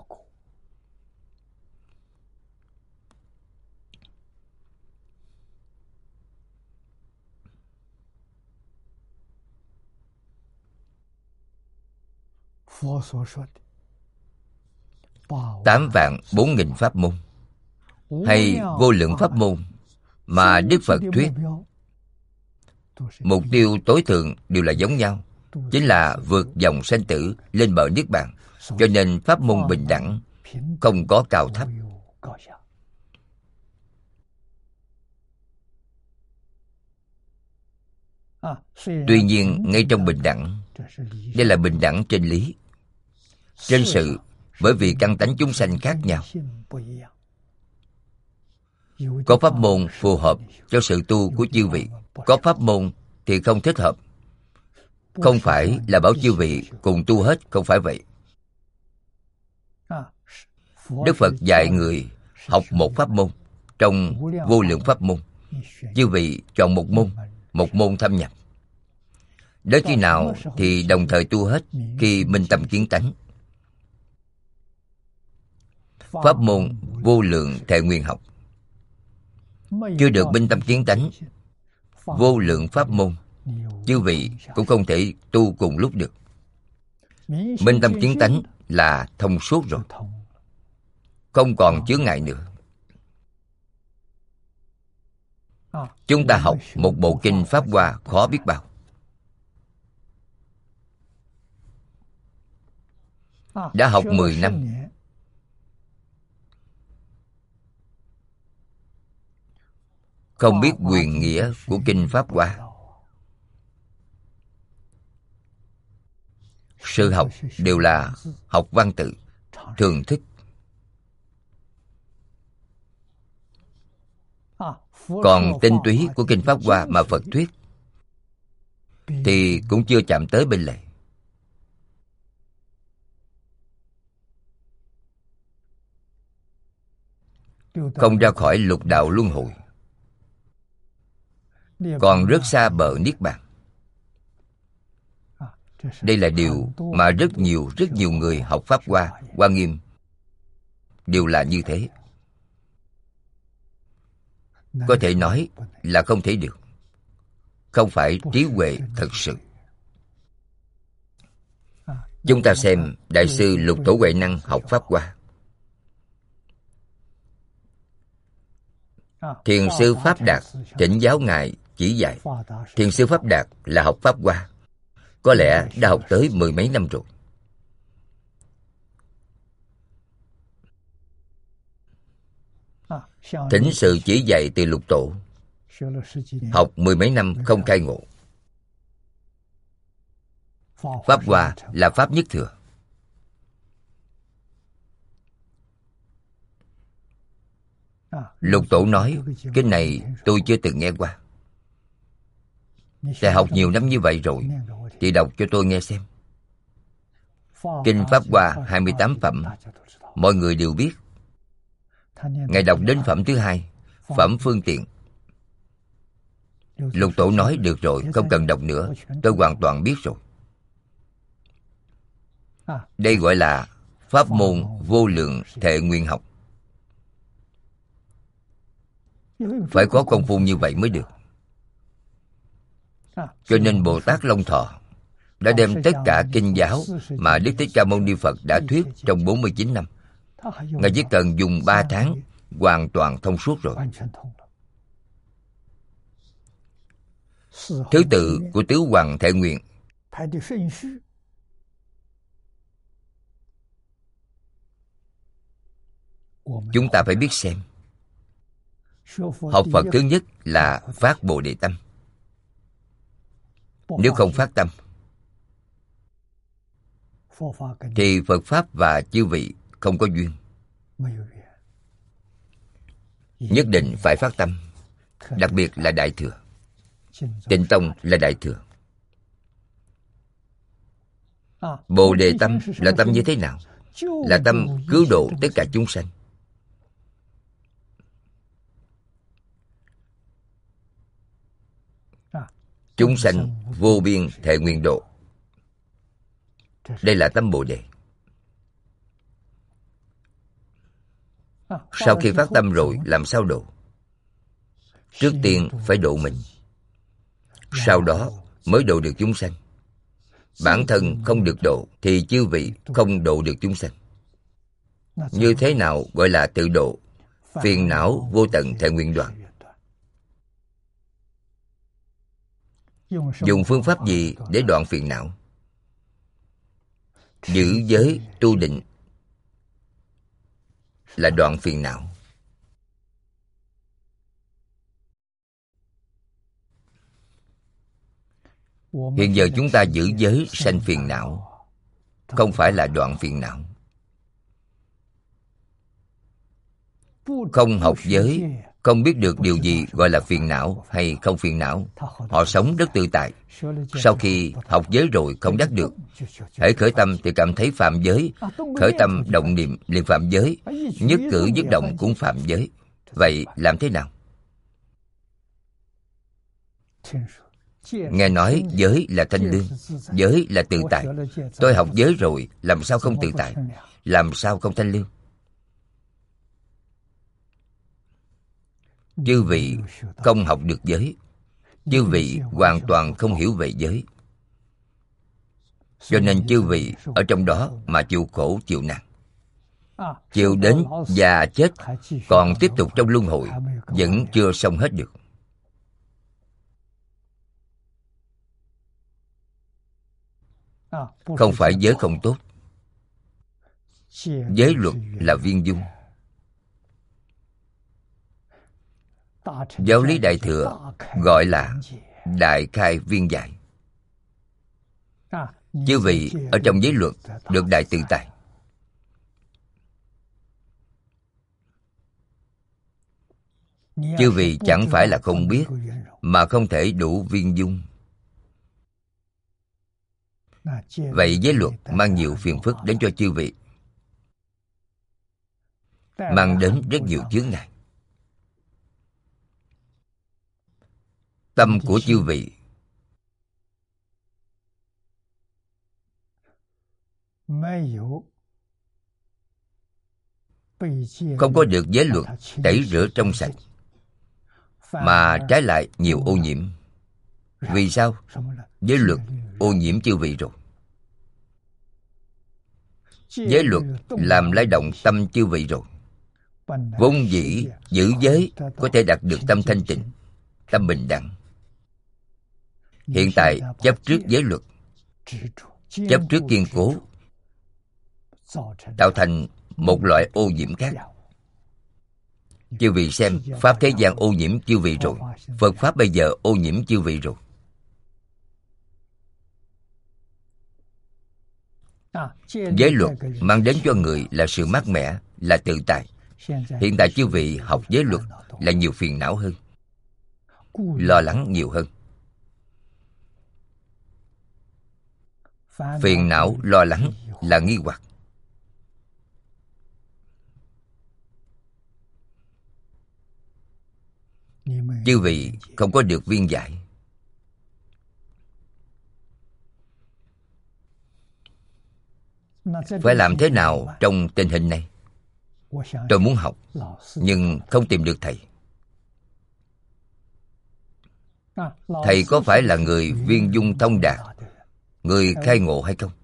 Tám vạn 4.000 pháp môn hay vô lượng pháp môn mà Đức Phật thuyết, mục tiêu tối thượng đều là giống nhau, chính là vượt dòng sanh tử, lên bờ niết bàn, Cho nên pháp môn bình đẳng, không có cao thấp. Tuy nhiên, ngay trong bình đẳng, đây là bình đẳng trên lý. Trên sự, bởi vì căn tánh chúng sanh khác nhau, có pháp môn phù hợp cho sự tu của chư vị, có pháp môn thì không thích hợp. Không phải là bảo chư vị cùng tu hết, không phải vậy. Đức Phật dạy người học một pháp môn trong vô lượng pháp môn. Chư vị chọn một môn thâm nhập. Đến khi nào thì đồng thời tu hết, khi minh tâm kiến tánh. Pháp môn vô lượng thệ nguyện học chưa được minh tâm kiến tánh, vô lượng pháp môn chư vị cũng không thể tu cùng lúc được. Minh tâm kiến tánh là thông suốt rồi, không còn chướng ngại nữa. Chúng ta học một bộ kinh Pháp Hoa khó biết bao. Đã học 10 năm, không biết quyền nghĩa của kinh Pháp Hoa. Sự học đều là học văn tự, thường thức. Còn tinh túy của kinh Pháp Hoa mà Phật thuyết thì cũng chưa chạm tới bên lề. Không ra khỏi lục đạo luân hồi, còn rất xa bờ niết bàn. Đây là điều mà rất nhiều người học Pháp Hoa, Hoa Nghiêm đều là như thế. Có thể nói là không thể được, không phải trí huệ thật sự. Chúng ta xem Đại sư Lục Tổ Huệ Năng học Pháp Hoa. Thiền sư Pháp Đạt thỉnh giáo ngài chỉ dạy. Thiền sư Pháp Đạt là học Pháp Hoa, có lẽ đã học tới 10 mấy năm rồi. Thỉnh sự chỉ dạy từ Lục Tổ, học 10 mấy năm không khai ngộ. Pháp Hoa là Pháp nhất thừa. Lục Tổ nói, kinh này tôi chưa từng nghe qua. Thầy học nhiều năm như vậy rồi, thì đọc cho tôi nghe xem. Kinh Pháp Hoa 28 phẩm, mọi người đều biết. Ngài đọc đến phẩm thứ 2, phẩm phương tiện. Lục Tổ nói được rồi, không cần đọc nữa, tôi hoàn toàn biết rồi. Đây gọi là pháp môn vô lượng thệ nguyện học. Phải có công phu như vậy mới được. Cho nên Bồ Tát Long Thọ đã đem tất cả kinh giáo mà Đức Thích Ca Mâu Ni Phật đã thuyết trong 49 năm. Ngài chỉ cần dùng 3 tháng hoàn toàn thông suốt rồi. Thứ tự của tứ hoàng thệ nguyện chúng ta phải biết xem. Học Phật thứ nhất là phát Bồ Đề tâm. Nếu không phát tâm thì Phật Pháp và chư vị không có duyên. Nhất định phải phát tâm, đặc biệt là Đại Thừa. Tịnh Tông là Đại Thừa. Bồ Đề tâm là tâm như thế nào? Là tâm cứu độ tất cả chúng sanh. Chúng sanh vô biên thệ nguyện độ. Đây là tâm Bồ Đề. Sau khi phát tâm rồi làm sao độ? Trước tiên phải độ mình, sau đó mới độ được chúng sanh. Bản thân không được độ thì chư vị không độ được chúng sanh. Như thế nào gọi là tự độ? Phiền não vô tận thệ nguyện đoạn. Dùng phương pháp gì để đoạn phiền não? giữ giới tu định là đoạn phiền não. Hiện giờ chúng ta giữ giới sanh phiền não, không phải là đoạn phiền não. Không học giới, không biết được điều gì gọi là phiền não hay không phiền não. Họ sống rất tự tại. Sau khi học giới rồi không đắc được, hễ khởi tâm thì cảm thấy phạm giới, khởi tâm động niệm liền phạm giới, nhất cử nhất động cũng phạm giới. Vậy làm thế nào? Nghe nói giới là thanh lương, giới là tự tại. Tôi học giới rồi, làm sao không tự tại? Làm sao không thanh lương? Chư vị không học được giới, chư vị hoàn toàn không hiểu về giới, cho nên chư vị ở trong đó mà chịu khổ chịu nạn, chịu đến già chết, còn tiếp tục trong luân hồi, vẫn chưa xong hết được. Không phải giới không tốt, giới luật là viên dung. Giáo lý Đại Thừa gọi là đại khai viên giải. Chư vị ở trong giới luật được đại tự tại. Chư vị chẳng phải là không biết, mà không thể đủ viên dung. Vậy giới luật mang nhiều phiền phức đến cho chư vị, mang đến rất nhiều chướng ngại. Tâm của chư vị không có được giới luật tẩy rửa trong sạch, mà trái lại nhiều ô nhiễm. Vì sao? Giới luật ô nhiễm chư vị rồi. Giới luật làm lay động tâm chư vị rồi. Vốn dĩ giữ giới có thể đạt được tâm thanh tịnh, tâm bình đẳng. Hiện tại chấp trước giới luật, chấp trước kiên cố, tạo thành một loại ô nhiễm khác. Chư vị xem, Pháp thế gian ô nhiễm chư vị rồi, Phật Pháp bây giờ ô nhiễm chư vị rồi. Giới luật mang đến cho người là sự mát mẻ, là tự tại. Hiện tại chư vị học giới luật là nhiều phiền não hơn, lo lắng nhiều hơn. Phiền não, lo lắng là nghi hoặc. Chư vị không có được viên giải. Phải làm thế nào trong tình hình này? Tôi muốn học, nhưng không tìm được thầy. Thầy có phải là người viên dung thông đạt, người khai ngộ hay không?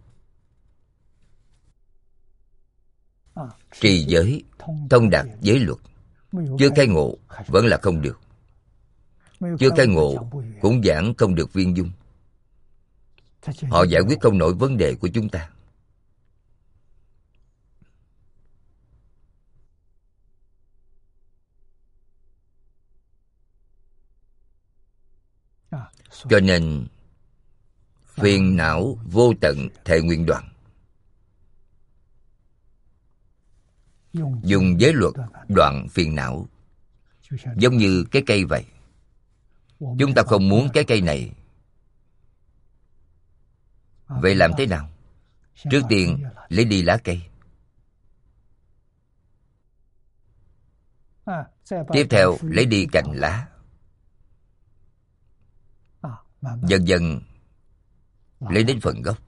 Trì giới, thông đạt giới luật, chưa khai ngộ vẫn là không được. Chưa khai ngộ cũng giảng không được viên dung. Họ giải quyết không nổi vấn đề của chúng ta. Cho nên phiền não vô tận thệ nguyện đoạn. Dùng giới luật đoạn phiền não, giống như cái cây vậy. Chúng ta không muốn cái cây này. Vậy làm thế nào? Trước tiên lấy đi lá cây, tiếp theo lấy đi cành lá, dần dần lấy đến phần gốc.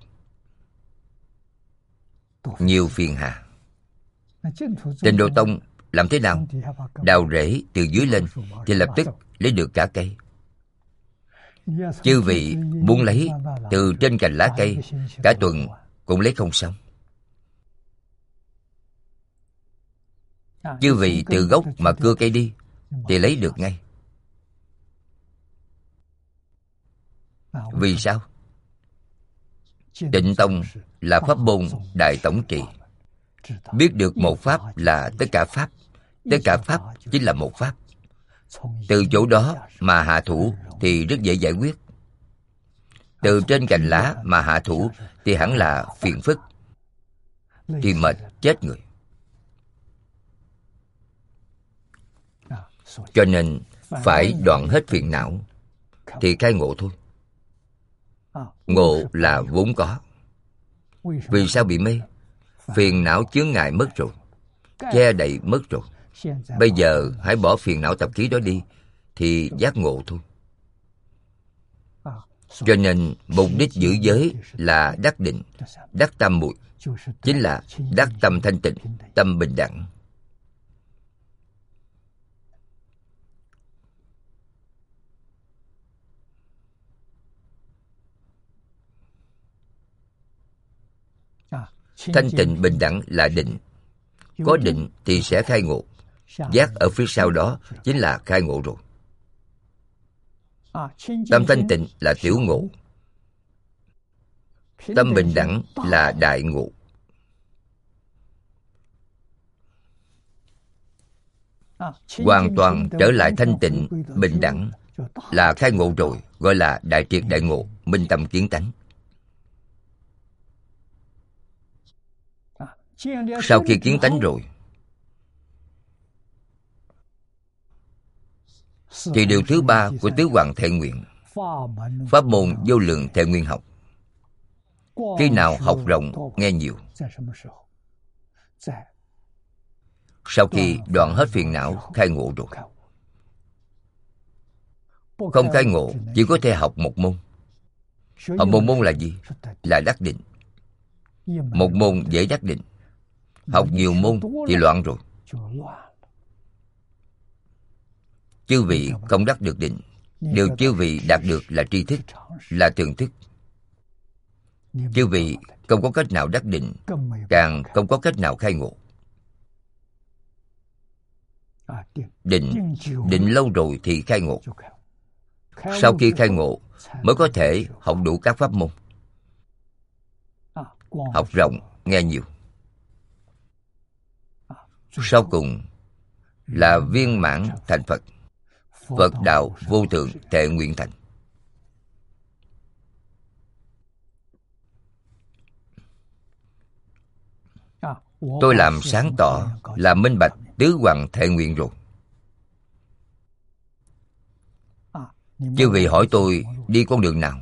Nhiều phiền hà. Tịnh Độ Tông làm thế nào? Đào rễ từ dưới lên thì lập tức lấy được cả cây. Chư vị muốn lấy từ trên cành lá cây, cả tuần cũng lấy không xong. Chư vị từ gốc mà cưa cây đi thì lấy được ngay. Vì sao? Tịnh tông là pháp môn đại tổng trị. Biết được một pháp là tất cả pháp, tất cả pháp chính là một pháp. Từ chỗ đó mà hạ thủ thì rất dễ giải quyết. Từ trên cành lá mà hạ thủ thì hẳn là phiền phức, thì mệt chết người. Cho nên phải đoạn hết phiền não thì khai ngộ thôi. Ngộ là vốn có. Vì sao bị mê? Phiền não chướng ngại mất rồi, che đậy mất rồi. Bây giờ hãy bỏ phiền não tập khí đó đi thì giác ngộ thôi. Cho nên mục đích giữ giới là đắc định, đắc tam muội, chính là đắc tâm thanh tịnh, tâm bình đẳng. Thanh tịnh bình đẳng là định. Có định thì sẽ khai ngộ. Giác ở phía sau đó chính là khai ngộ rồi. Tâm thanh tịnh là tiểu ngộ. Tâm bình đẳng là đại ngộ. Hoàn toàn trở lại thanh tịnh, bình đẳng là khai ngộ rồi, gọi là đại triệt đại ngộ, minh tâm kiến tánh. Sau khi kiến tánh rồi thì điều thứ ba của tứ hoàng thệ nguyện, pháp môn vô lượng thệ nguyện học. Khi nào học rộng nghe nhiều? Sau khi đoạn hết phiền não khai ngộ rồi. Không khai ngộ chỉ có thể học một môn. Học một môn là gì? Là đắc định. Một môn dễ đắc định. Học nhiều môn thì loạn rồi. Chư vị không đắc được định. Điều chư vị đạt được là tri thức, là thường thức. Chư vị không có cách nào đắc định, càng không có cách nào khai ngộ. Định lâu rồi thì khai ngộ. Sau khi khai ngộ mới có thể học đủ các pháp môn. Học rộng, nghe nhiều. Sau cùng là viên mãn thành Phật. Phật đạo vô thượng thệ nguyện thành. Tôi làm sáng tỏ, làm minh bạch tứ hoàng thệ nguyện rồi. Chư vị hỏi tôi đi con đường nào?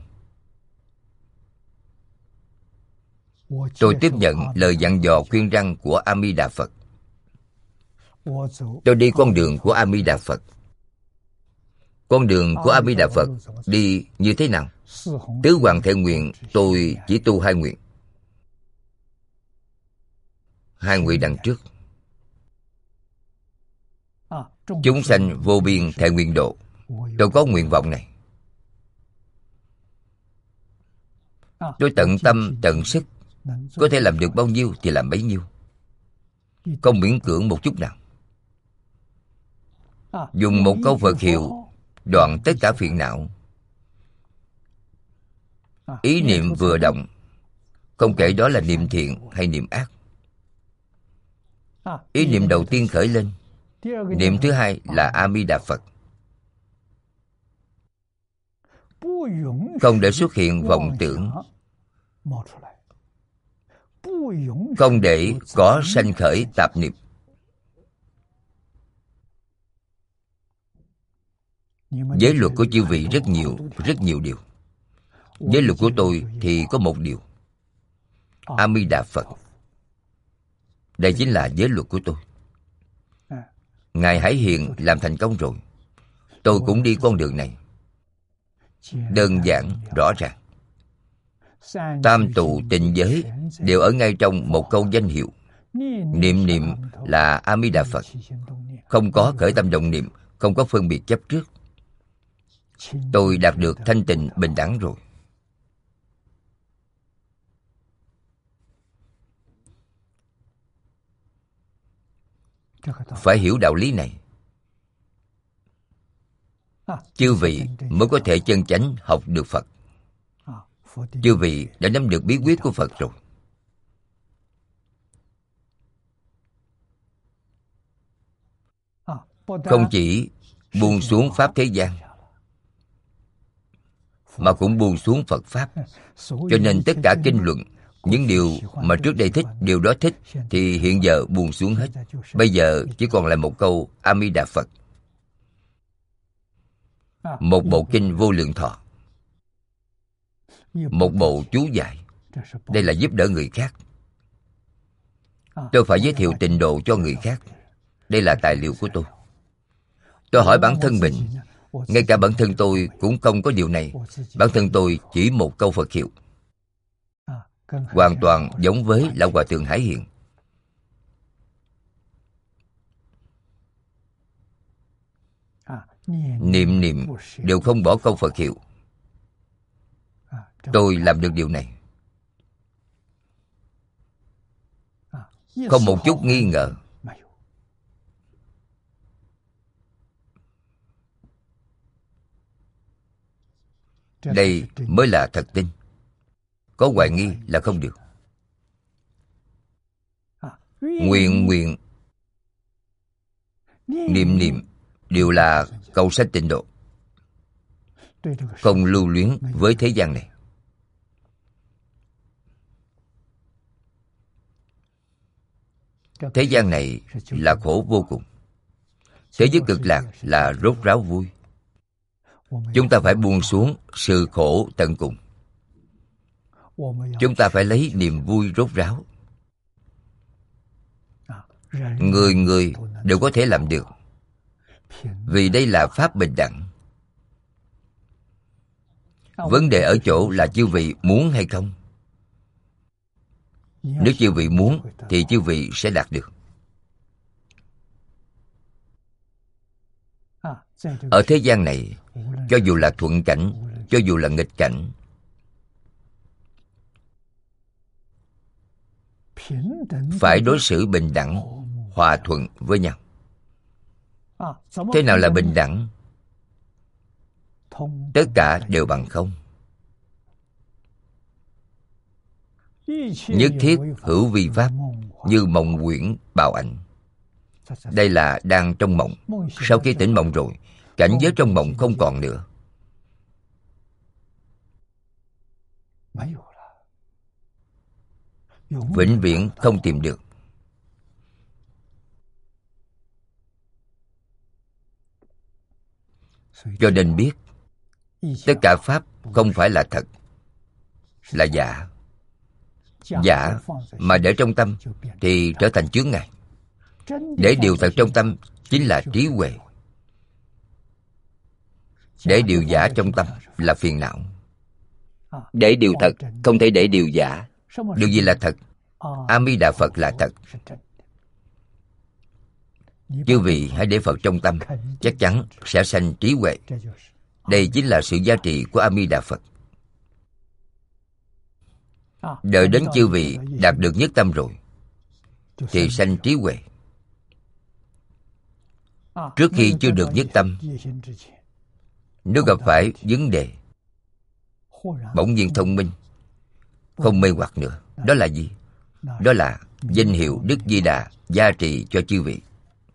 Tôi tiếp nhận lời dặn dò khuyên răn của A Di Đà Phật. Tôi đi con đường của A Di Đà Phật. Con đường của A Di Đà Phật đi như thế nào? Tứ hoàng thệ nguyện tôi chỉ tu 2 nguyện. 2 nguyện đằng trước. Chúng sanh vô biên thệ nguyện độ. Tôi có nguyện vọng này. Tôi tận tâm tận sức, có thể làm được bao nhiêu thì làm bấy nhiêu, không miễn cưỡng một chút nào. Dùng một câu Phật hiệu đoạn tất cả phiền não. Ý niệm vừa động, không kể đó là niệm thiện hay niệm ác. Ý niệm đầu tiên khởi lên, niệm thứ hai là A Di Đà Phật. Không để xuất hiện vọng tưởng, không để có sanh khởi tạp niệm. Giới luật của chư vị rất nhiều điều. Giới luật của tôi thì có một điều. A Di Đà Phật. Đây chính là giới luật của tôi. Ngài Hải Hiền làm thành công rồi. Tôi cũng đi con đường này. Đơn giản, rõ ràng. Tam tụ tịnh giới đều ở ngay trong một câu danh hiệu. Niệm niệm là A Di Đà Phật. Không có khởi tâm động niệm, không có phân biệt chấp trước. Tôi đạt được thanh tịnh bình đẳng rồi. Phải hiểu đạo lý này, chư vị mới có thể chân chánh học được Phật. chư vị đã nắm được bí quyết của Phật rồi. Không chỉ buông xuống Pháp thế gian, mà cũng buông xuống Phật Pháp. Cho nên tất cả kinh luận, những điều mà trước đây thích, điều đó thích, thì hiện giờ buông xuống hết. Bây giờ chỉ còn lại một câu A Di Đà Phật. Một bộ kinh Vô Lượng Thọ, một bộ chú giải. Đây là giúp đỡ người khác. Tôi phải giới thiệu tịnh độ cho người khác. Đây là tài liệu của tôi. Tôi hỏi bản thân mình, ngay cả bản thân tôi cũng không có điều này. Bản thân tôi chỉ một câu Phật hiệu, hoàn toàn giống với Lão Hòa Thượng Hải Hiền. Niệm niệm đều không bỏ câu Phật hiệu. Tôi làm được điều này, không một chút nghi ngờ. Đây mới là thật tin. Có hoài nghi là không được. Nguyện nguyện, niệm niệm đều là cầu sanh tịnh độ, không lưu luyến với thế gian này. Thế gian này là khổ vô cùng. Thế giới cực lạc là rốt ráo vui. Chúng ta phải buông xuống sự khổ tận cùng. Chúng ta phải lấy niềm vui rốt ráo. Người người đều có thể làm được, vì đây là pháp bình đẳng. Vấn đề ở chỗ là chư vị muốn hay không. Nếu chư vị muốn thì chư vị sẽ đạt được. Ở thế gian này, cho dù là thuận cảnh, cho dù là nghịch cảnh, phải đối xử bình đẳng, hòa thuận với nhau. Thế nào là bình đẳng? Tất cả đều bằng không. Nhất thiết hữu vi pháp, như mộng huyễn bào ảnh. Đây là đang trong mộng. Sau khi tỉnh mộng rồi, cảnh giới trong mộng không còn nữa. Vĩnh viễn không tìm được. Cho nên biết tất cả pháp không phải là thật, là giả. Giả mà để trong tâm thì trở thành chướng ngại. Để điều thật trong tâm chính là trí huệ. Để điều giả trong tâm là phiền não. Để điều thật không thể để điều giả. Điều gì là thật? A Di Đà Phật là thật. Chư vị hãy để Phật trong tâm, chắc chắn sẽ sanh trí huệ. Đây chính là sự giá trị của A Di Đà Phật. Đợi đến chư vị đạt được nhất tâm rồi thì sanh trí huệ. Trước khi chưa được nhất tâm, nếu gặp phải vấn đề, bỗng nhiên thông minh, không mê hoặc nữa. Đó là gì? Đó là danh hiệu Đức Di Đà gia trị cho chư vị.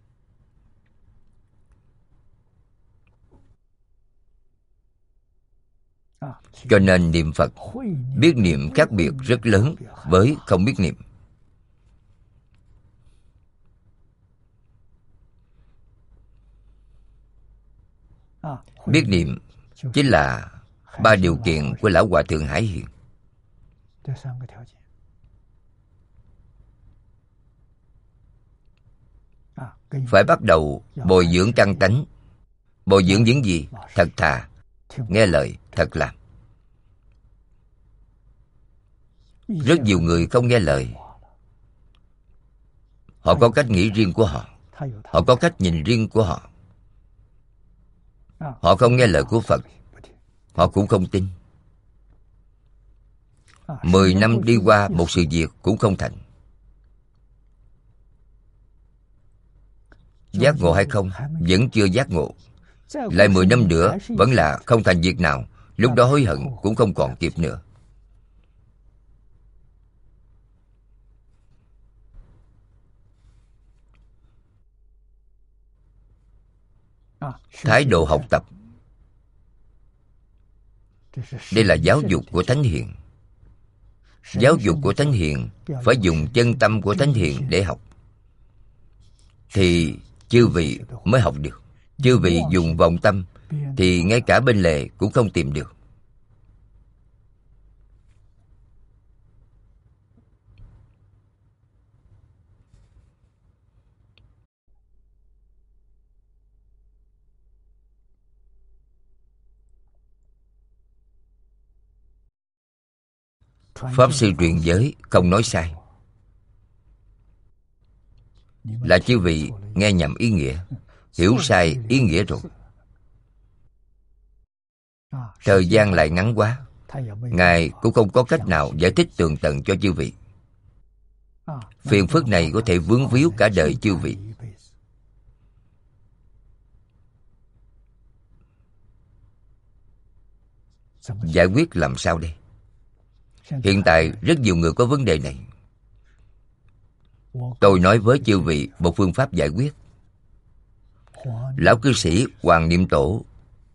Cho nên niệm Phật, biết niệm khác biệt rất lớn với không biết niệm. Biết niệm chính là ba điều kiện của Lão Hòa Thượng Hải Hiền. Phải bắt đầu bồi dưỡng căn tánh. Bồi dưỡng những gì? Thật thà, nghe lời, thật làm. Rất nhiều người không nghe lời. Họ có cách nghĩ riêng của họ. Họ có cách nhìn riêng của họ. Họ không nghe lời của Phật. Họ cũng không tin. 10 năm đi qua một sự việc cũng không thành. Giác ngộ hay không? Vẫn chưa giác ngộ. Lại 10 năm nữa vẫn là không thành việc nào. Lúc đó hối hận cũng không còn kịp nữa. thái độ học tập. Đây là giáo dục của Thánh Hiền. Giáo dục của Thánh Hiền phải dùng chân tâm của Thánh Hiền để học, thì chư vị mới học được. Chư vị dùng vọng tâm thì ngay cả bên lề cũng không tìm được. Pháp Sư truyền giới không nói sai, là chư vị nghe nhầm ý nghĩa, hiểu sai ý nghĩa rồi. Thời gian lại ngắn quá, Ngài cũng không có cách nào giải thích tường tận cho chư vị. Phiền phức này có thể vướng víu cả đời chư vị. Giải quyết làm sao đây? Hiện tại rất nhiều người có vấn đề này. Tôi nói với chư vị một phương pháp giải quyết. Lão cư sĩ Hoàng Niệm Tổ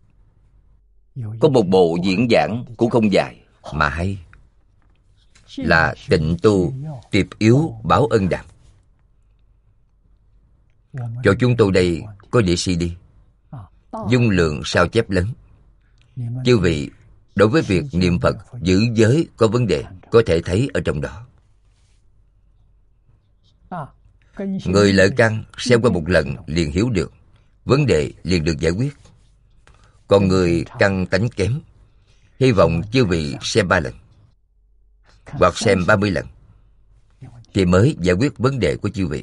có một bộ diễn giảng cũng không dài mà hay, là Tịnh Tu Tiệp Yếu Báo Ân Đàm. Cho chúng tôi đây có đĩa CD, dung lượng sao chép lớn. Chư vị đối với việc niệm Phật giữ giới có vấn đề có thể thấy ở trong đó. Người lợi căn xem qua một lần liền hiểu được, vấn đề liền được giải quyết. Còn người căn tánh kém, hy vọng chư vị xem 3 lần hoặc xem 30 lần thì mới giải quyết vấn đề của chư vị.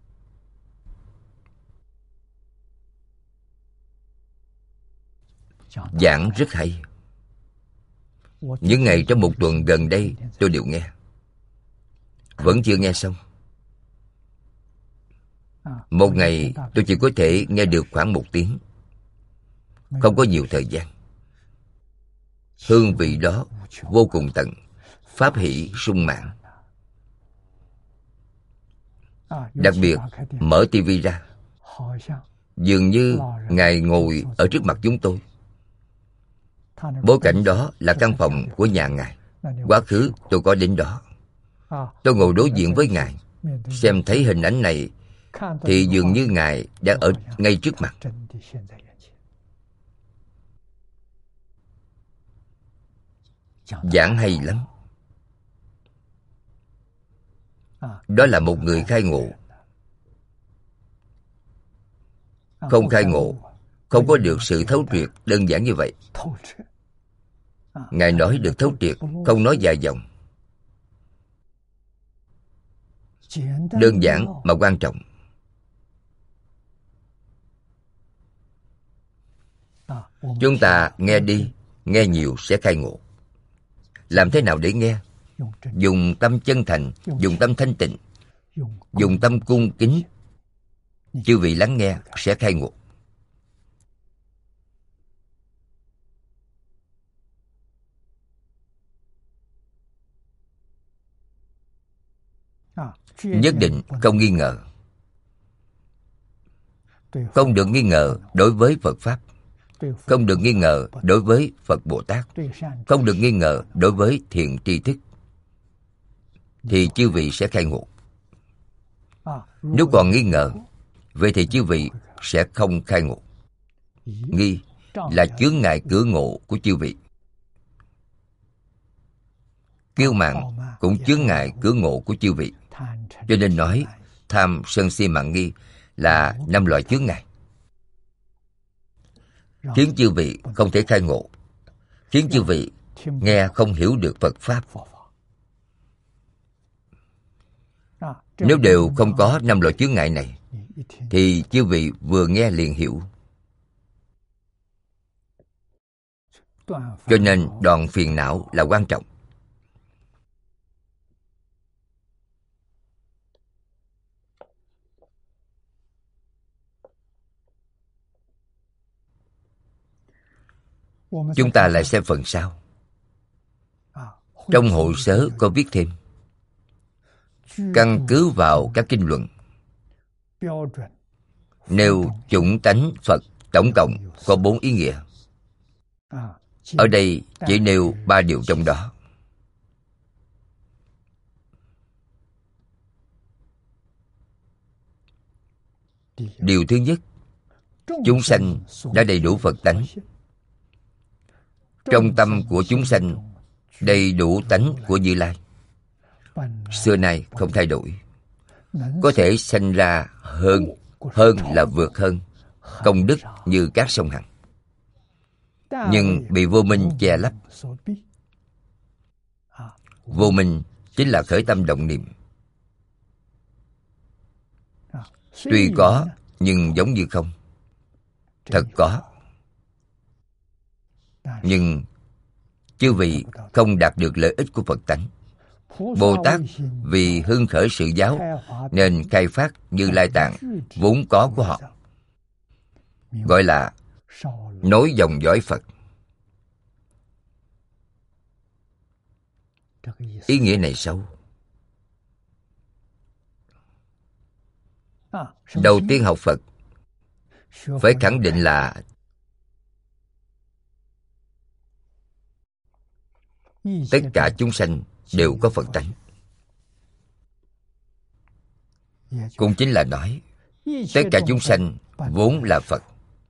Giảng rất hay. Những ngày trong một tuần gần đây tôi đều nghe. Vẫn chưa nghe xong. Một ngày tôi chỉ có thể nghe được khoảng 1 tiếng. Không có nhiều thời gian. Hương vị đó vô cùng tận, pháp hỷ sung mãn. Đặc biệt mở tivi ra, dường như Ngài ngồi ở trước mặt chúng tôi. Bối cảnh đó là căn phòng của nhà Ngài. Quá khứ tôi có đến đó. Tôi ngồi đối diện với Ngài, xem thấy hình ảnh này thì dường như Ngài đang ở ngay trước mặt. Giảng hay lắm. Đó là một người khai ngộ. Không khai ngộ, không có được sự thấu triệt đơn giản như vậy. Ngài nói được thấu triệt, không nói dài dòng. Đơn giản mà quan trọng. Chúng ta nghe đi, nghe nhiều sẽ khai ngộ. Làm thế nào để nghe? Dùng tâm chân thành, dùng tâm thanh tịnh, dùng tâm cung kính. Chư vị lắng nghe sẽ khai ngộ. Nhất định không nghi ngờ. Không được nghi ngờ đối với Phật Pháp. Không được nghi ngờ đối với Phật Bồ Tát. Không được nghi ngờ đối với thiện tri thức. Thì chư vị sẽ khai ngộ. Nếu còn nghi ngờ, vậy thì chư vị sẽ không khai ngộ. Nghi là chướng ngại cửa ngộ của chư vị. Kiêu mạn cũng chướng ngại cửa ngộ của chư vị. Cho nên nói tham, sân si mạn nghi là 5 loại chướng ngại, khiến chư vị không thể khai ngộ, khiến chư vị nghe không hiểu được Phật Pháp. Nếu đều không có 5 loại chướng ngại này thì chư vị vừa nghe liền hiểu. Cho nên đoạn phiền não là quan trọng. Chúng ta lại xem phần sau. Trong hội sớ có viết thêm, căn cứ vào các kinh luận, nêu chủng tánh Phật Tổng cộng có 4 ý nghĩa. Ở đây chỉ nêu 3 điều trong đó. Điều thứ nhất, chúng sanh đã đầy đủ Phật tánh. Trong tâm của chúng sanh đầy đủ tánh của Như Lai, xưa nay không thay đổi. Có thể sanh ra hơn là vượt hơn, công đức như các sông Hằng, nhưng bị vô minh che lấp. Vô minh chính là khởi tâm động niệm. Tuy có, nhưng giống như không. Thật có, nhưng chư vị không đạt được lợi ích của Phật tánh. Bồ Tát vì hưng khởi sự giáo nên khai phát Như Lai Tạng vốn có của họ, gọi là nối dòng dõi Phật. Ý nghĩa này sâu. Đầu tiên học Phật phải khẳng định là tất cả chúng sanh đều có Phật tánh. Cũng chính là nói tất cả chúng sanh vốn là Phật.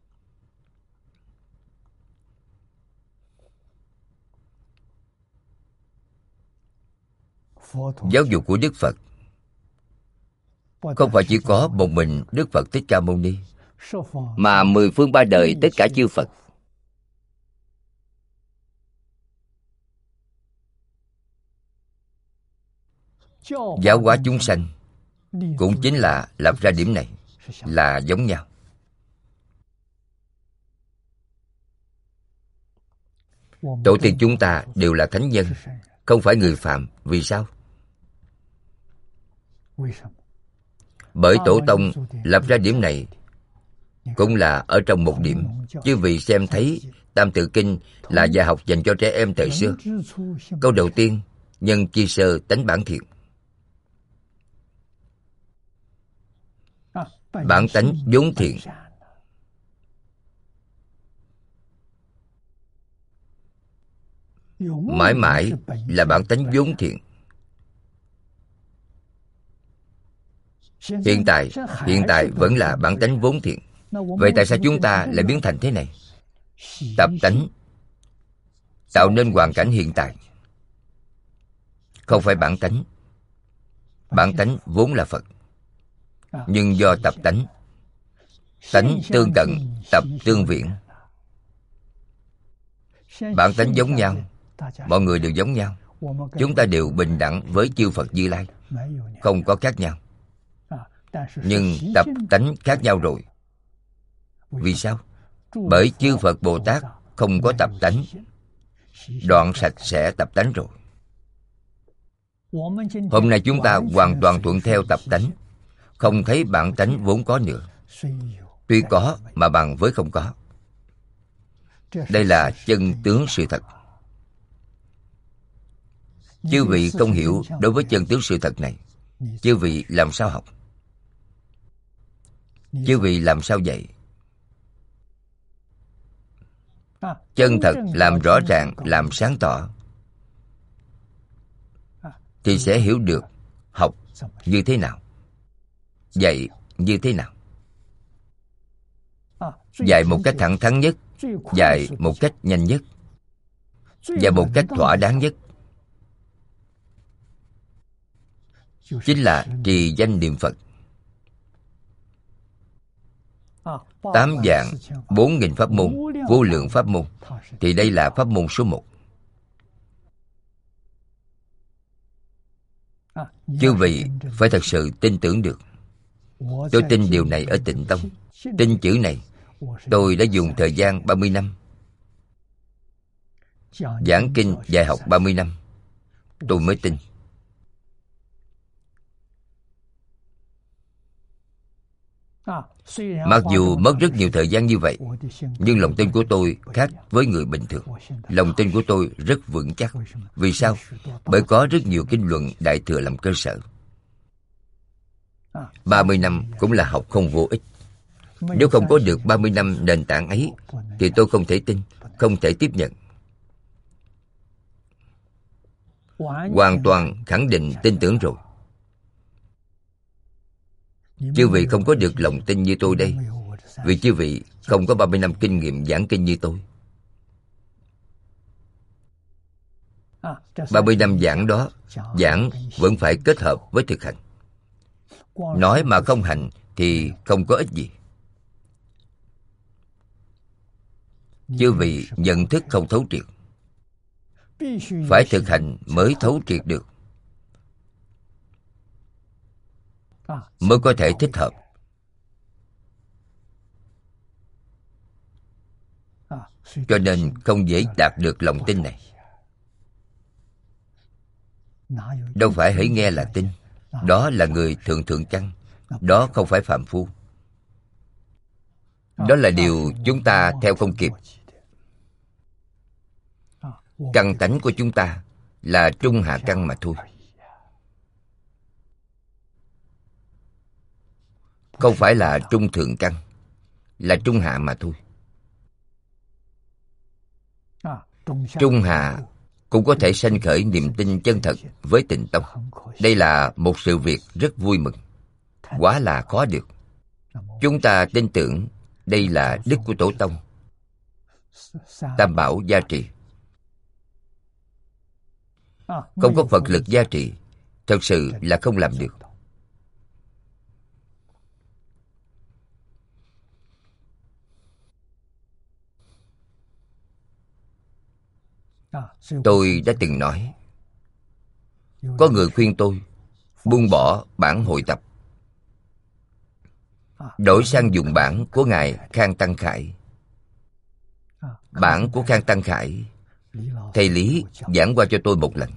Giáo dục của Đức Phật không phải chỉ có một mình Đức Phật Thích Ca Mâu Ni, mà 10 phương 3 đời tất cả chư Phật. Giáo hóa chúng sanh cũng chính là lập ra điểm này, là giống nhau. Tổ tiên chúng ta đều là thánh nhân, không phải người phạm. Vì sao? Bởi Tổ tông lập ra điểm này cũng là ở trong một điểm. Chứ vì xem thấy Tam Tự Kinh là bài học dành cho trẻ em thời xưa. Câu đầu tiên, nhân chi sơ tánh bản thiện. Bản tánh vốn thiện. Mãi mãi là bản tánh vốn thiện. Hiện tại vẫn là bản tánh vốn thiện. Vậy tại sao chúng ta lại biến thành thế này? Tập tánh tạo nên hoàn cảnh hiện tại. Không phải bản tánh. Bản tánh vốn là Phật. Nhưng do tập tánh, tánh tương cận, tập tương viễn. Bản tánh giống nhau, mọi người đều giống nhau. Chúng ta đều bình đẳng với chư Phật Như Lai, không có khác nhau. Nhưng tập tánh khác nhau rồi. Vì sao? Bởi chư Phật Bồ Tát không có tập tánh, đoạn sạch sẽ tập tánh rồi. Hôm nay chúng ta hoàn toàn thuận theo tập tánh, không thấy bản tánh vốn có nữa. Tuy có mà bằng với không có. Đây là chân tướng sự thật. Chư vị không hiểu đối với chân tướng sự thật này, chư vị làm sao học? Chư vị làm sao dạy? Chân thật làm rõ ràng, làm sáng tỏ, thì sẽ hiểu được học như thế nào, dạy như thế nào. Dạy một cách thẳng thắn nhất, dạy một cách nhanh nhất, và một cách thỏa đáng nhất, chính là trì danh niệm Phật. 8 vạn 4.000 pháp môn, vô lượng pháp môn, thì đây là pháp môn số 1. Chư vị phải thật sự tin tưởng được. Tôi tin điều này ở Tịnh Tông. Tin chữ này tôi đã dùng thời gian 30 năm. Giảng kinh dạy học 30 năm, tôi mới tin. Mặc dù mất rất nhiều thời gian như vậy, nhưng lòng tin của tôi khác với người bình thường. Lòng tin của tôi rất vững chắc. Vì sao? Bởi có rất nhiều kinh luận Đại Thừa làm cơ sở. 30 năm cũng là học không vô ích. Nếu không có được 30 năm nền tảng ấy thì tôi không thể tin, không thể tiếp nhận. Hoàn toàn khẳng định tin tưởng rồi. Chư vị không có được lòng tin như tôi đây, vì chư vị không có 30 năm kinh nghiệm giảng kinh như tôi. 30 năm giảng đó, giảng vẫn phải kết hợp với thực hành. Nói mà không hành thì không có ích gì. Chư vị nhận thức không thấu triệt, phải thực hành mới thấu triệt được, mới có thể thích hợp. Cho nên không dễ đạt được lòng tin này. Đâu phải hãy nghe là tin. Đó là người thượng thượng căn. Đó không phải phàm phu. Đó là điều chúng ta theo không kịp. Căn tánh của chúng ta là trung hạ căn mà thôi. Không phải là trung thượng căn, là trung hạ mà thôi. Trung hạ cũng có thể sanh khởi niềm tin chân thật với Tịnh Tông. Đây là một sự việc rất vui mừng, quá là khó được. Chúng ta tin tưởng đây là đức của Tổ Tông, Tam Bảo gia trì. Không có Phật lực gia trì, thật sự là không làm được. Tôi đã từng nói, có người khuyên tôi buông bỏ bản hội tập, đổi sang dùng bản của Ngài Khang Tăng Khải. Bản của Khang Tăng Khải, thầy Lý giảng qua cho tôi một lần.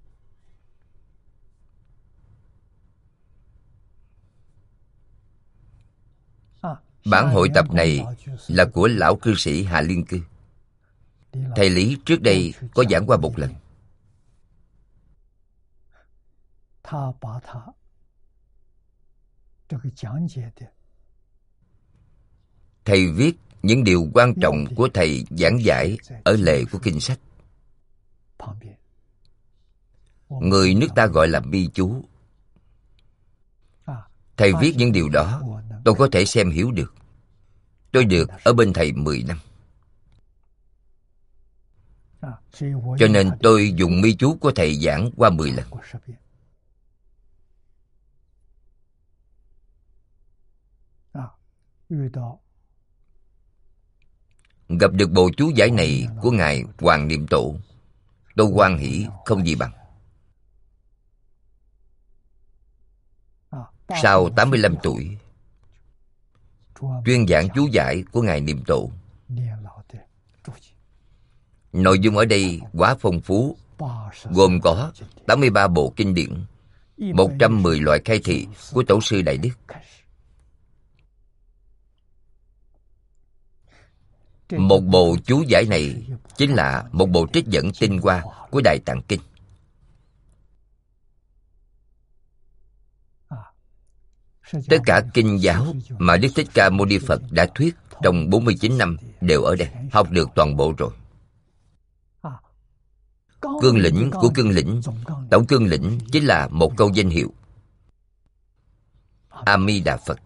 Bản hội tập này là của lão cư sĩ Hạ Liên Cư. Thầy Lý trước đây có giảng qua một lần. Thầy viết những điều quan trọng của thầy giảng giải ở lề của kinh sách. Người nước ta gọi là bi chú. Thầy viết những điều đó, tôi có thể xem hiểu được. Tôi được ở bên thầy 10 năm. Cho nên tôi dùng mi chú của thầy giảng qua 10 lần. Gặp được bộ chú giải này của Ngài Hoàng Niệm Tổ, tôi hoan hỷ không gì bằng. Sau 85 tuổi, chuyên giảng chú giải của Ngài Niệm Tổ. Nội dung ở đây quá phong phú, gồm có 83 bộ kinh điển, 110 loại khai thị của Tổ sư Đại Đức. Một bộ chú giải này chính là một bộ trích dẫn tinh hoa của Đại Tạng Kinh. Tất cả kinh giáo mà Đức Thích Ca Mâu Ni Phật đã thuyết trong 49 năm đều ở đây, học được toàn bộ rồi. Cương lĩnh của cương lĩnh, tổng cương lĩnh chính là một câu danh hiệu: A Di Đà Phật.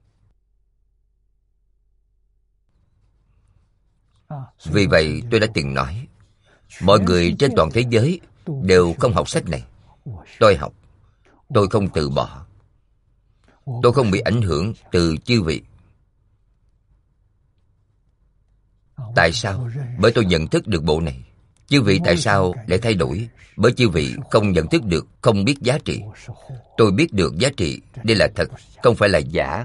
Vì vậy tôi đã từng nói, mọi người trên toàn thế giới đều không học sách này. Tôi học, tôi không từ bỏ. Tôi không bị ảnh hưởng từ chư vị. Tại sao? Bởi tôi nhận thức được bộ này. Chư vị tại sao lại thay đổi? Bởi chư vị không nhận thức được, không biết giá trị. Tôi biết được giá trị, đây là thật, không phải là giả.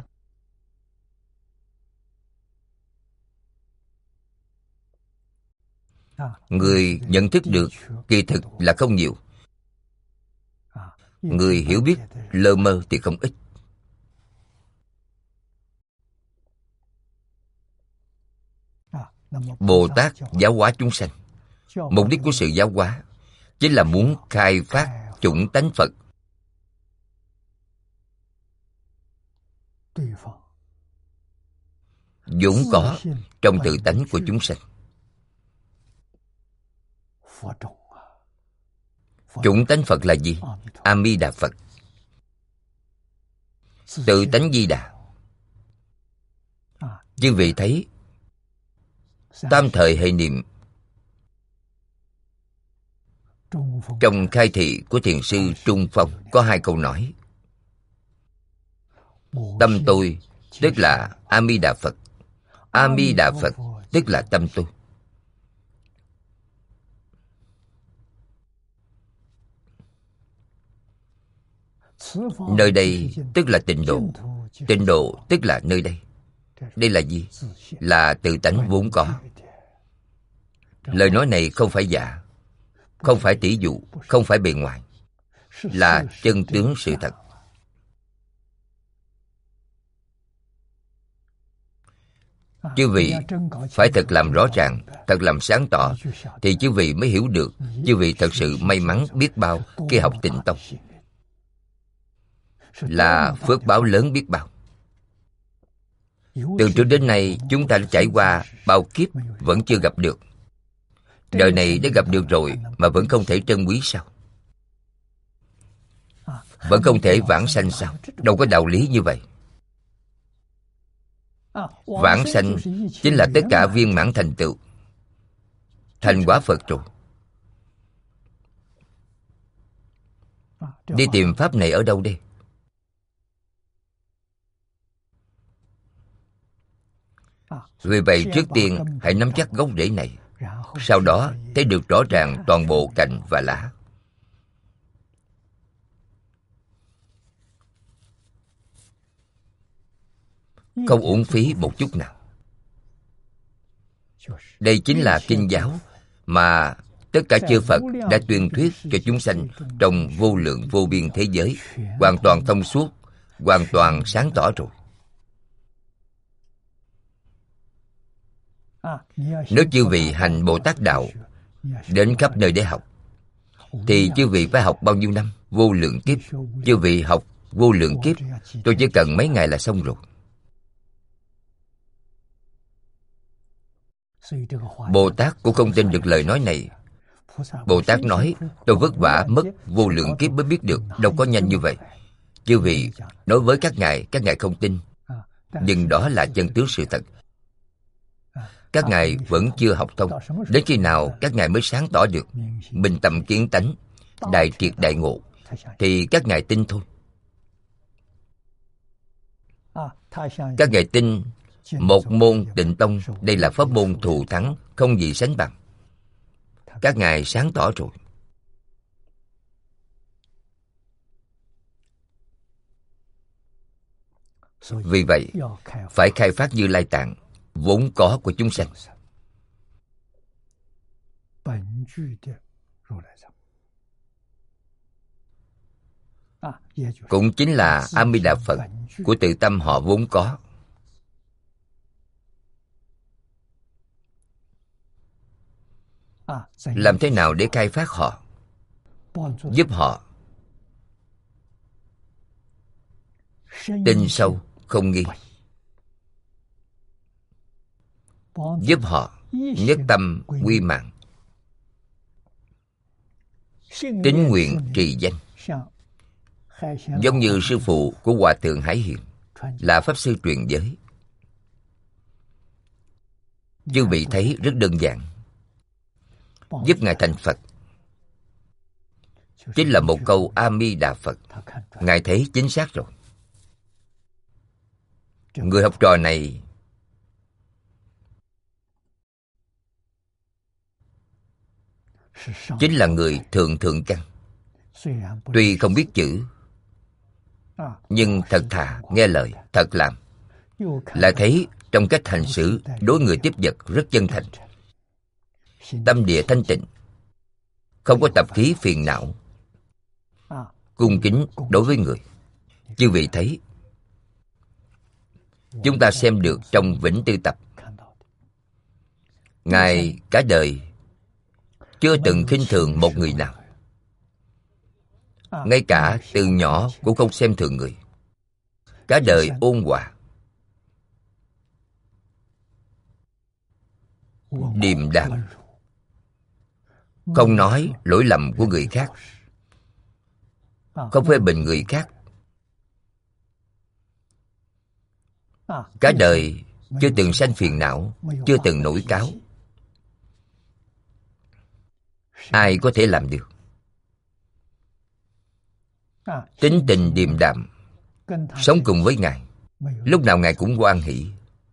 Người nhận thức được kỳ thực là không nhiều. Người hiểu biết lơ mơ thì không ít. Bồ Tát giáo hóa chúng sanh, mục đích của sự giáo hóa chính là muốn khai phát chủng tánh Phật. vốn có trong tự tánh của chúng sanh. Chủng tánh Phật là gì? A Di Đà Phật. Tự tánh Di Đà. Chư vị thấy tam thời hệ niệm trong khai thị của thiền sư Trung Phong có hai câu nói: tâm tôi tức là A Di Đà Phật, A Di Đà Phật tức là tâm tôi. Nơi đây tức là tịnh độ, tịnh độ tức là nơi đây. Đây là gì? Là tự tánh vốn có. Lời nói này không phải giả, không phải tỷ dụ, không phải bề ngoài, là chân tướng sự thật. Chư vị phải thật làm rõ ràng, thật làm sáng tỏ, thì chư vị mới hiểu được chư vị thật sự may mắn biết bao khi học Tịnh Tông. Là phước báo lớn biết bao. Từ trước đến nay chúng ta đã trải qua bao kiếp vẫn chưa gặp được. Đời này đã gặp được rồi mà vẫn không thể trân quý sao? Vẫn không thể vãng sanh sao? Đâu có đạo lý như vậy. Vãng sanh chính là tất cả viên mãn thành tựu, thành quả Phật rồi. Đi tìm pháp này ở đâu đây? Vì vậy trước tiên hãy nắm chắc gốc rễ này, sau đó thấy được rõ ràng toàn bộ cành và lá. Không uổng phí một chút nào. Đây chính là kinh giáo mà tất cả chư Phật đã tuyên thuyết cho chúng sanh trong vô lượng vô biên thế giới, hoàn toàn thông suốt, hoàn toàn sáng tỏ rồi. Nếu chư vị hành Bồ Tát Đạo đến khắp nơi để học, thì chư vị phải học bao nhiêu năm? Vô lượng kiếp. Chư vị học vô lượng kiếp, tôi chỉ cần mấy ngày là xong rồi. Bồ Tát cũng không tin được lời nói này. Bồ Tát nói, tôi vất vả mất vô lượng kiếp mới biết được, đâu có nhanh như vậy. Chư vị nói với các ngài không tin. Nhưng đó là chân tướng sự thật. Các ngài vẫn chưa học thông. Đến khi nào các ngài mới sáng tỏ được, minh tâm kiến tánh, đại triệt đại ngộ, thì các ngài tin thôi. Các ngài tin một môn Tịnh Tông, đây là pháp môn thù thắng, không gì sánh bằng. Các ngài sáng tỏ rồi. Vì vậy, phải khai phát Như Lai Tạng, vốn có của chúng sanh. Cũng chính là A Di Đà Phật của tự tâm họ vốn có. Làm thế nào để khai phát họ? Giúp họ tin sâu, không nghi. Giúp họ nhất tâm quy mạng, tín nguyện trì danh. Giống như sư phụ của Hòa Thượng Hải Hiền là Pháp Sư truyền giới. Chư vị thấy rất đơn giản. Giúp Ngài thành Phật chính là một câu A Di Đà Phật. Ngài thấy chính xác rồi. Người học trò này chính là người thượng căn. Tuy không biết chữ, nhưng thật thà, nghe lời, thật làm. Lại thấy trong cách hành xử đối người tiếp vật rất chân thành. Tâm địa thanh tịnh, không có tập khí phiền não, cung kính đối với người. Chư vị thấy, chúng ta xem được trong Vĩnh Tư Tập, Ngài cả đời chưa từng khinh thường một người nào. Ngay cả từ nhỏ cũng không xem thường người. Cả đời ôn hòa. điềm đạm, không nói lỗi lầm của người khác, không phê bình người khác. Cả đời chưa từng sanh phiền não, chưa từng nổi cáu. Ai có thể làm được? Tính tình điềm đạm, sống cùng với Ngài, lúc nào Ngài cũng hoan hỷ.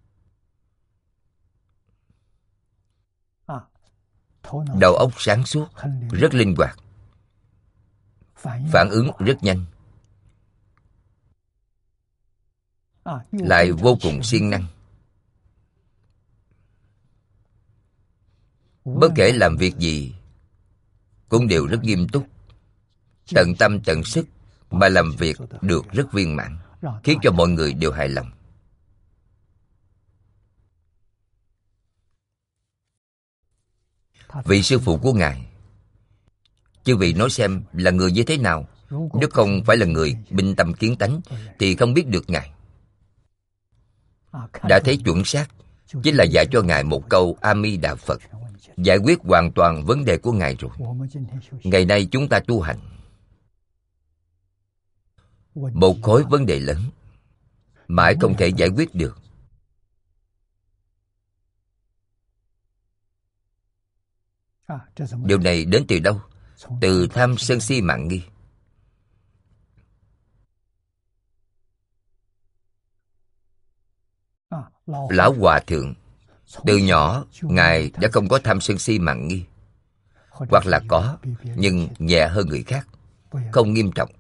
Đầu óc sáng suốt, rất linh hoạt, phản ứng rất nhanh, lại vô cùng siêng năng. Bất kể làm việc gì cũng đều rất nghiêm túc, tận tâm tận sức mà làm việc được rất viên mãn, khiến cho mọi người đều hài lòng. Vị sư phụ của Ngài, chư vị nói xem là người như thế nào? Nếu không phải là người minh tâm kiến tánh thì không biết được Ngài. Đã thấy chuẩn xác, chính là dạy cho Ngài một câu A Di Đà Phật, giải quyết hoàn toàn vấn đề của Ngài rồi. Ngày nay chúng ta tu hành, một khối vấn đề lớn mãi không thể giải quyết được. Điều này đến từ đâu? Từ tham sân si mạn nghi. Lão Hòa Thượng từ nhỏ Ngài đã không có tham sân si mạn nghi, hoặc là có nhưng nhẹ hơn người khác, không nghiêm trọng.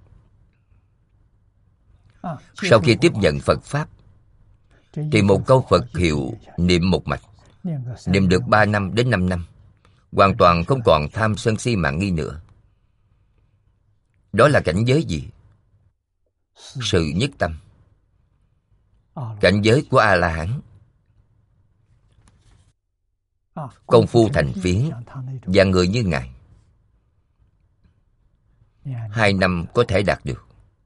Sau khi tiếp nhận Phật Pháp thì một câu Phật hiệu niệm một mạch, niệm được 3 năm đến 5 năm, hoàn toàn không còn tham sân si mạn nghi nữa. Đó là cảnh giới gì? Sự nhất tâm. Cảnh giới của A-la-hán. Công phu thành phiến, và người như Ngài 2 năm có thể đạt được,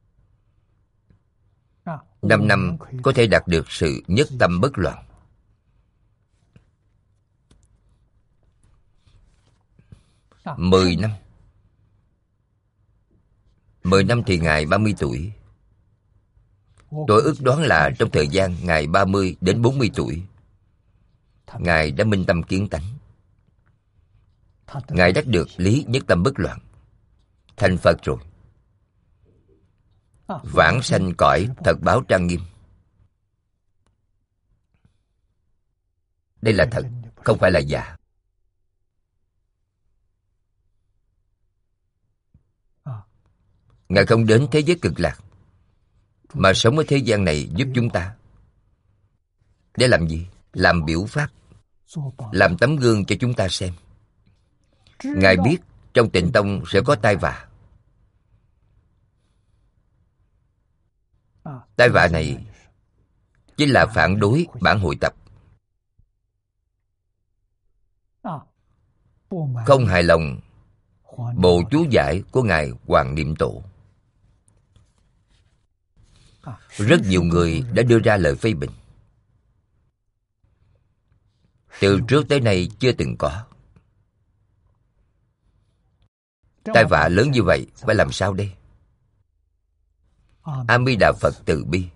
5 năm có thể đạt được sự nhất tâm bất loạn. Mười năm. 10 năm thì Ngài 30 tuổi. Tôi ước đoán là trong thời gian Ngài 30 đến 40 tuổi, Ngài đã minh tâm kiến tánh. Ngài đắc được lý nhất tâm bất loạn, thành Phật rồi. Vãng sanh cõi thật báo trang nghiêm. Đây là thật, không phải là giả. Ngài không đến thế giới cực lạc, mà sống ở thế gian này giúp chúng ta. Để làm gì? Làm biểu pháp, làm tấm gương cho chúng ta xem. Ngài biết trong Tịnh Tông sẽ có tai vạ. Tai vạ này chính là phản đối bản hội tập, không hài lòng bộ chú giải của Ngài Hoàng Niệm Tổ. Rất nhiều người đã đưa ra lời phê bình. Từ trước tới nay chưa từng có. Tai vạ lớn như vậy phải làm sao đây? A Di Đà Phật từ bi,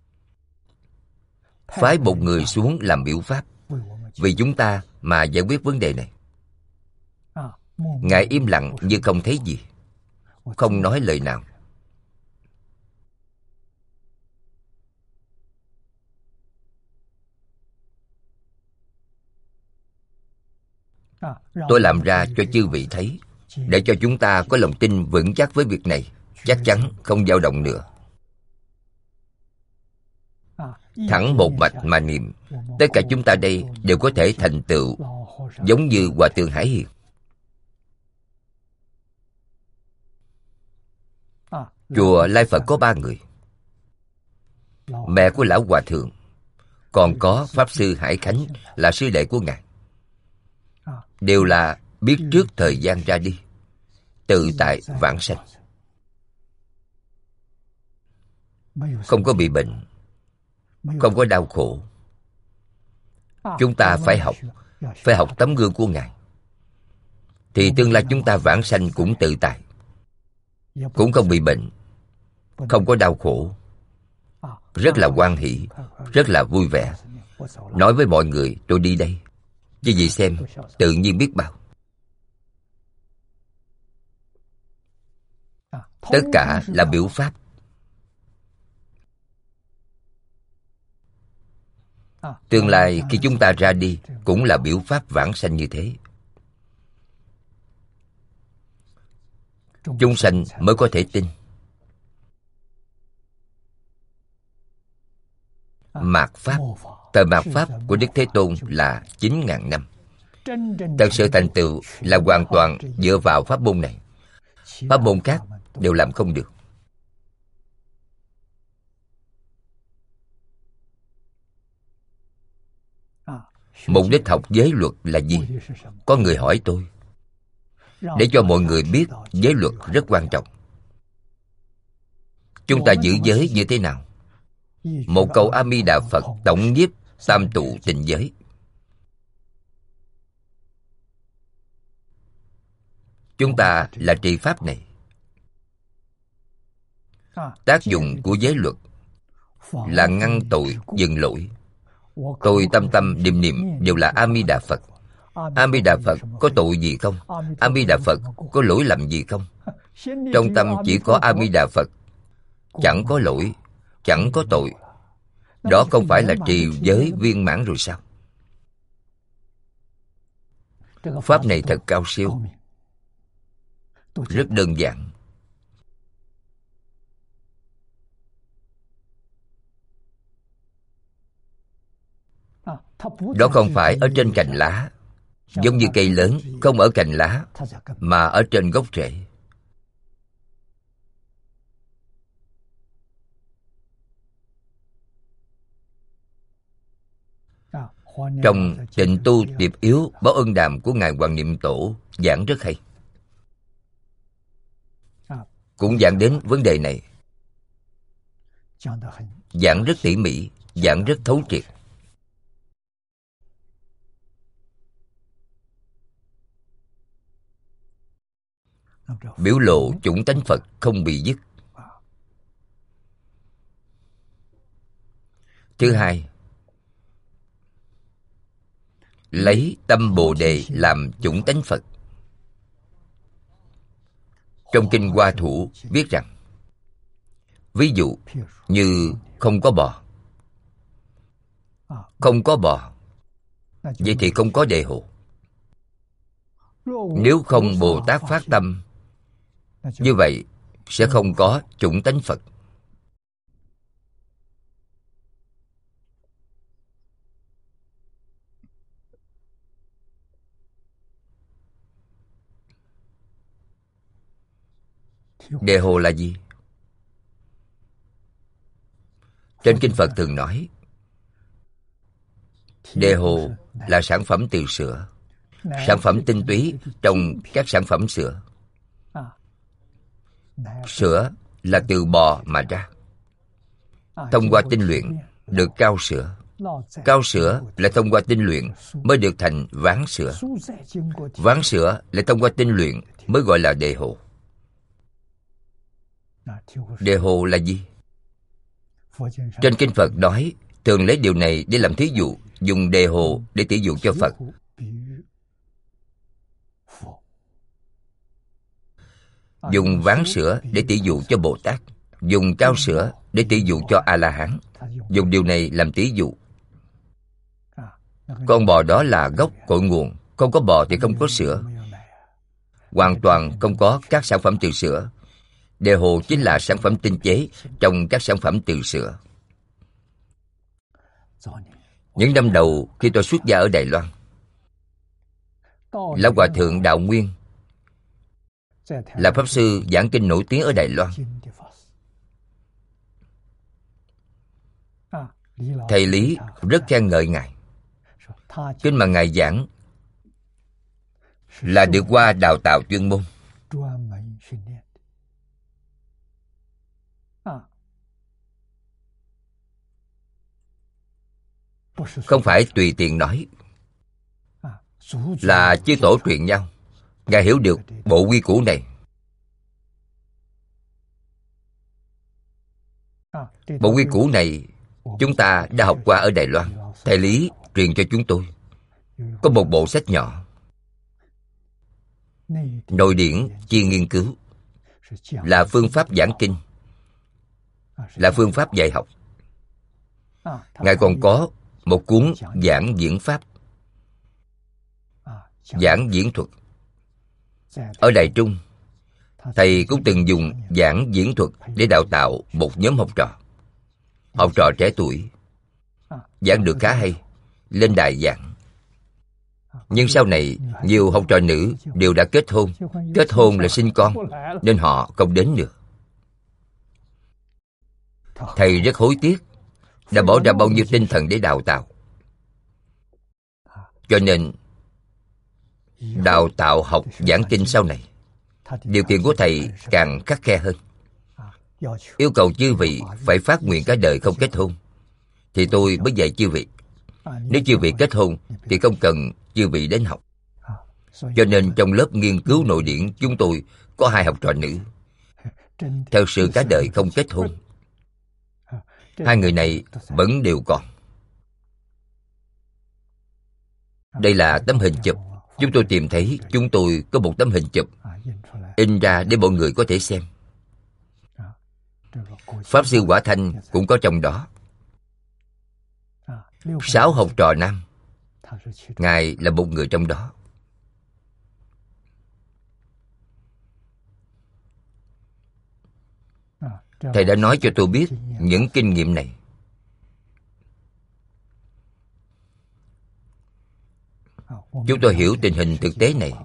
phái một người xuống làm biểu pháp vì chúng ta mà giải quyết vấn đề này. Ngài im lặng như không thấy gì, không nói lời nào. Tôi làm ra cho chư vị thấy, để cho chúng ta có lòng tin vững chắc với việc này, chắc chắn không dao động nữa. Thẳng một mạch mà niệm, tất cả chúng ta đây đều có thể thành tựu giống như Hòa Thượng Hải Hiền. Chùa Lai Phật có 3 người. Mẹ của Lão Hòa Thượng, còn có Pháp Sư Hải Khánh là sư đệ của Ngài. Đều là biết trước thời gian ra đi, tự tại vãng sanh, không có bị bệnh, không có đau khổ. Chúng ta phải học, phải học tấm gương của Ngài, thì tương lai chúng ta vãng sanh cũng tự tại, cũng không bị bệnh, không có đau khổ, rất là hoan hỷ, rất là vui vẻ. Nói với mọi người tôi đi đây, chứ gì xem, tự nhiên biết bao. Tất cả là biểu pháp. Tương lai khi chúng ta ra đi cũng là biểu pháp vãng sanh như thế. Chúng sanh mới có thể tin. Mạt Pháp, thời Mạt Pháp của Đức Thế Tôn là 9.000 năm. Thật sự thành tựu là hoàn toàn dựa vào pháp môn này. Pháp môn khác đều làm không được. Mục đích học giới luật là gì? Có người hỏi tôi, để cho mọi người biết giới luật rất quan trọng. Chúng ta giữ giới như thế nào? Một câu A Di Đà Phật tổng nhiếp tam tụ tịnh giới. Chúng ta là trì pháp này. Tác dụng của giới luật là ngăn tội, dừng lỗi. Tôi tâm tâm niệm niệm đều là A Di Đà Phật. A Di Đà Phật có tội gì không? A Di Đà Phật có lỗi lầm gì không? Trong tâm chỉ có A Di Đà Phật, chẳng có lỗi, chẳng có tội. Đó không phải là trì giới viên mãn rồi sao? Pháp này thật cao siêu, rất đơn giản. Đó không phải ở trên cành lá, giống như cây lớn không ở cành lá, mà ở trên gốc rễ. Trong Tịnh Tu Tiệp Yếu Báo Ân Đàm của Ngài Hoàng Niệm Tổ giảng rất hay, cũng giảng đến vấn đề này, giảng rất tỉ mỉ, giảng rất thấu triệt. Biểu lộ chủng tánh Phật không bị dứt. Thứ hai, lấy tâm Bồ Đề làm chủng tánh Phật. Trong Kinh Hoa Thủ viết rằng, ví dụ như không có bò. Không có bò, vậy thì không có Đề Hồ. Nếu không Bồ Tát phát tâm, như vậy sẽ không có chủng tánh Phật. Đề Hồ là gì? Trên Kinh Phật thường nói, Đề Hồ là sản phẩm từ sữa, sản phẩm tinh túy trong các sản phẩm sữa. Sữa là từ bò mà ra, thông qua tinh luyện được cao sữa. Cao sữa lại thông qua tinh luyện mới được thành ván sữa. Ván sữa lại thông qua tinh luyện mới gọi là Đề Hồ. Đề Hồ là gì? Trên Kinh Phật nói, thường lấy điều này để làm thí dụ, dùng Đề Hồ để tỉ dụ cho Phật. Dùng ván sữa để tỉ dụ cho Bồ Tát. Dùng cao sữa để tỉ dụ cho A-la-hán. Dùng điều này làm tỉ dụ. Con bò đó là gốc cội nguồn. Không có bò thì không có sữa. Hoàn toàn không có các sản phẩm từ sữa. Đề Hồ chính là sản phẩm tinh chế trong các sản phẩm từ sữa. Những năm đầu khi tôi xuất gia ở Đài Loan, Lão Hòa Thượng Đạo Nguyên là Pháp sư giảng kinh nổi tiếng ở Đài Loan. Thầy Lý rất khen ngợi Ngài. Kinh mà Ngài giảng là được qua đào tạo chuyên môn. Không phải tùy tiện nói. là chư tổ truyền nhau. Ngài hiểu được bộ quy củ này. Bộ quy củ này chúng ta đã học qua ở Đài Loan. Thầy Lý truyền cho chúng tôi. Có một bộ sách nhỏ, nội điển chia nghiên cứu, là phương pháp giảng kinh, là phương pháp dạy học. Ngài còn có một cuốn giảng diễn pháp, giảng diễn thuật. Ở Đài Trung, thầy cũng từng dùng giảng diễn thuật để đào tạo một nhóm học trò. Học trò trẻ tuổi giảng được khá hay, lên đài giảng. Nhưng sau này nhiều học trò nữ đều đã kết hôn. Kết hôn là sinh con, nên họ không đến nữa. Thầy rất hối tiếc đã bỏ ra bao nhiêu tinh thần để đào tạo. Cho nên đào tạo học giảng kinh sau này, điều kiện của thầy càng khắt khe hơn. Yêu cầu chư vị phải phát nguyện cả đời không kết hôn, thì tôi mới dạy chư vị. Nếu chư vị kết hôn thì không cần chư vị đến học. Cho nên trong lớp nghiên cứu nội điển chúng tôi có 2 học trò nữ, thật sự cả đời không kết hôn. 2 người này vẫn đều còn. Đây là tấm hình chụp. Chúng tôi tìm thấy chúng tôi có một tấm hình chụp in ra để mọi người có thể xem. Pháp Sư Quả Thanh cũng có trong đó. 6 học trò nam, Ngài là một người trong đó. Thầy đã nói cho tôi biết những kinh nghiệm này. Chúng tôi hiểu tình hình thực tế này.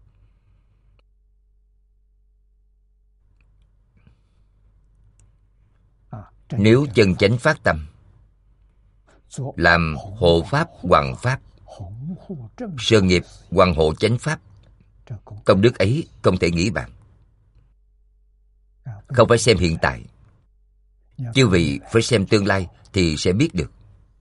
Nếu chân chánh phát tâm, làm hộ pháp hoằng pháp, sự nghiệp hoằng hộ chánh pháp, công đức ấy không thể nghĩ bàn. Không phải xem hiện tại, chư vị phải xem tương lai thì sẽ biết được.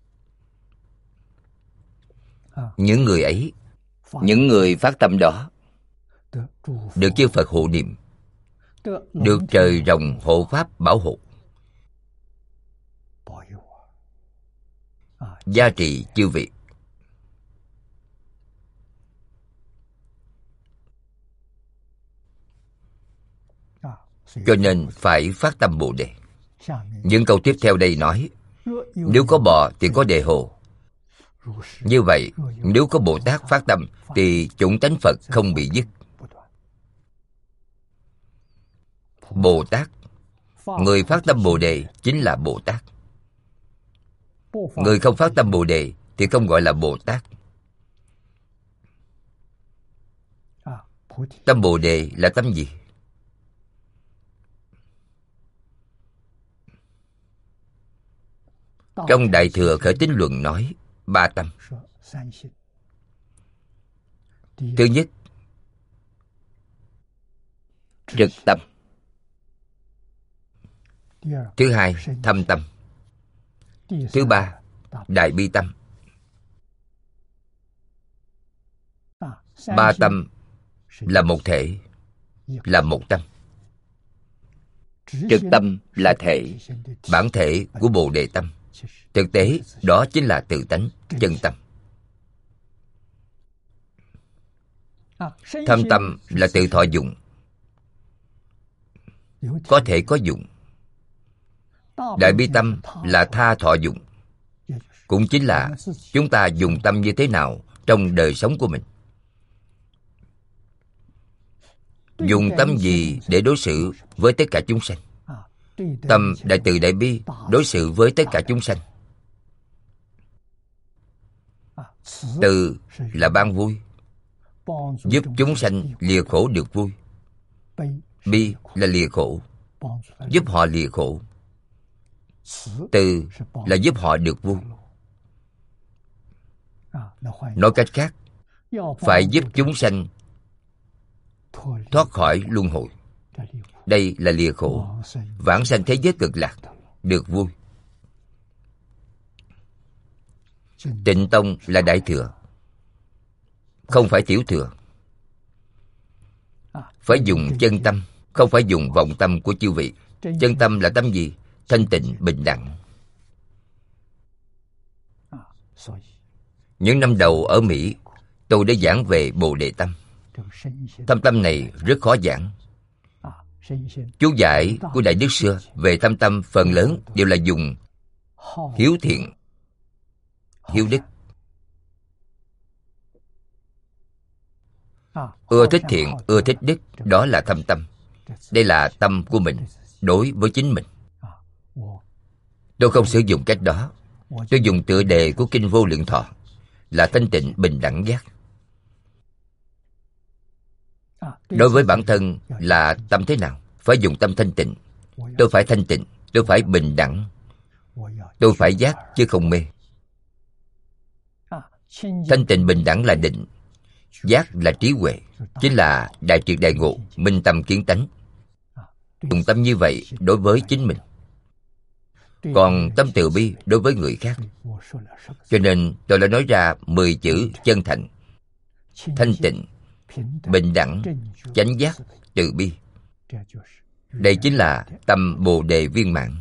Những người ấy, những người phát tâm đó, được chư Phật hộ niệm, được trời rồng hộ pháp bảo hộ, gia trị chư vị. Cho nên phải phát tâm Bồ Đề. Những câu tiếp theo đây nói, nếu có bò thì có đề hồ. Như vậy, nếu có Bồ Tát phát tâm thì chủng tánh Phật không bị dứt. Bồ Tát, người phát tâm Bồ Đề chính là Bồ Tát. Người không phát tâm Bồ Đề thì không gọi là Bồ Tát. Tâm Bồ Đề là tâm gì? Trong Đại Thừa Khởi Tín Luận nói 3 tâm. Thứ nhất, trực tâm. Thứ hai, thâm tâm. Thứ ba, đại bi tâm. 3 tâm là một thể, là một tâm. Trực tâm là thể, bản thể của Bồ Đề tâm. Thực tế, đó chính là tự tánh, chân tâm. Thâm tâm là tự thọ dụng, có thể có dụng. Đại bi tâm là tha thọ dụng, cũng chính là chúng ta dùng tâm như thế nào trong đời sống của mình. Dùng tâm gì để đối xử với tất cả chúng sanh. Tâm đại từ đại bi đối xử với tất cả chúng sanh. Từ là ban vui, giúp chúng sanh lìa khổ được vui. Bi là lìa khổ, giúp họ lìa khổ. Từ là giúp họ được vui. Nói cách khác, phải giúp chúng sanh thoát khỏi luân hồi. Đây là lìa khổ, vãng sanh thế giới cực lạc, được vui. Tịnh tông là Đại Thừa. không phải tiểu thừa. Phải dùng chân tâm, không phải dùng vọng tâm của chư vị. Chân tâm là tâm gì? Thanh tịnh, bình đẳng. Những năm đầu ở Mỹ, tôi đã giảng về Bồ Đề Tâm. Thâm tâm này rất khó giảng. Chú giải của Đại Đức xưa về thâm tâm phần lớn đều là dùng hiếu thiện, hiếu đức. Ưa thích thiện, ưa thích đức, đó là thâm tâm. Đây là tâm của mình đối với chính mình. Tôi không sử dụng cách đó. Tôi dùng tựa đề của Kinh Vô Lượng Thọ là thanh tịnh bình đẳng giác. Đối với bản thân là tâm thế nào? Phải dùng tâm thanh tịnh. Tôi phải thanh tịnh, tôi phải bình đẳng. Tôi phải giác chứ không mê. Thanh tịnh bình đẳng là định, giác là trí huệ, chính là đại triệt đại ngộ, minh tâm kiến tánh. Dùng tâm như vậy đối với chính mình, còn tâm từ bi đối với người khác. Cho nên tôi đã nói ra 10 chữ chân thành: thanh tịnh, bình đẳng, chánh giác, từ bi. Đây chính là tâm Bồ Đề viên mãn.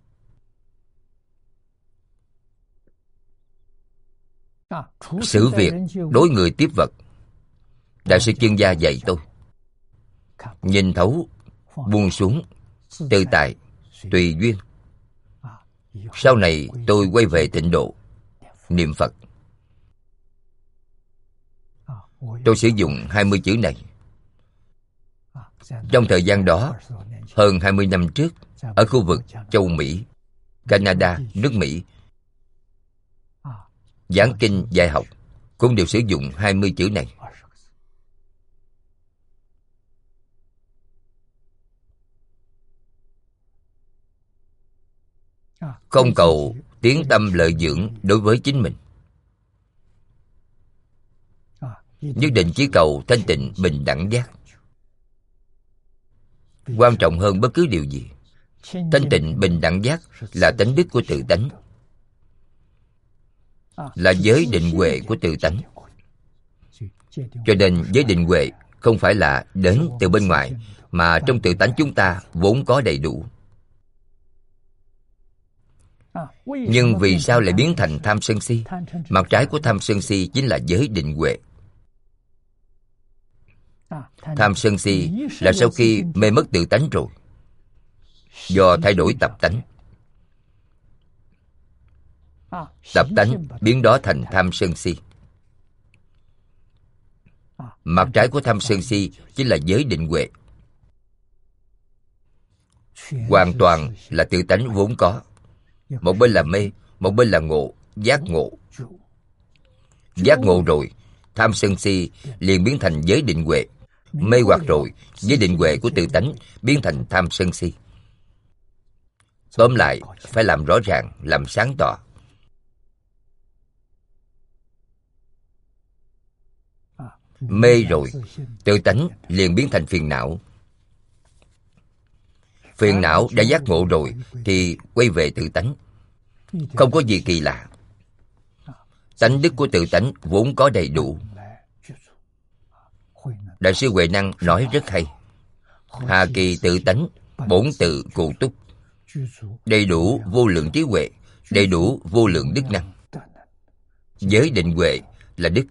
Xử việc đối người tiếp vật, Đại sư chuyên gia dạy tôi nhìn thấu, buông xuống, tự tại, tùy duyên. Sau này tôi quay về tịnh độ, niệm Phật. Tôi sử dụng 20 chữ này. Trong thời gian đó, hơn 20 năm trước, ở khu vực châu Mỹ, Canada, nước Mỹ, giảng kinh dạy học cũng đều sử dụng 20 chữ này. Không cầu tiếng tâm lợi dưỡng đối với chính mình, nhất định chỉ cầu thanh tịnh bình đẳng giác. Quan trọng hơn bất cứ điều gì. Thanh tịnh bình đẳng giác là tánh đức của tự tánh, là giới định huệ của tự tánh. Cho nên giới định huệ không phải là đến từ bên ngoài, mà trong tự tánh chúng ta vốn có đầy đủ. Nhưng vì sao lại biến thành tham sân si? Mặt trái của tham sân si chính là giới định huệ. Tham sân si là sau khi mê mất tự tánh rồi, do thay đổi tập tánh. Tập tánh biến đó thành tham sân si. Mặt trái của tham sân si chính là giới định huệ. Hoàn toàn là tự tánh vốn có. Một bên là mê, một bên là ngộ, giác ngộ. Giác ngộ rồi, tham sân si liền biến thành giới định huệ. Mê hoặc rồi, giới định huệ của tự tánh biến thành tham sân si. Tóm lại, phải làm rõ ràng, làm sáng tỏ. Mê rồi, tự tánh liền biến thành phiền não. Phiền não đã giác ngộ rồi thì quay về tự tánh. Không có gì kỳ lạ. Tánh đức của tự tánh vốn có đầy đủ. Đại sư Huệ Năng nói rất hay: hà kỳ tự tánh, bổn tự cụ túc. Đầy đủ vô lượng trí huệ, đầy đủ vô lượng đức năng. Giới định huệ là đức.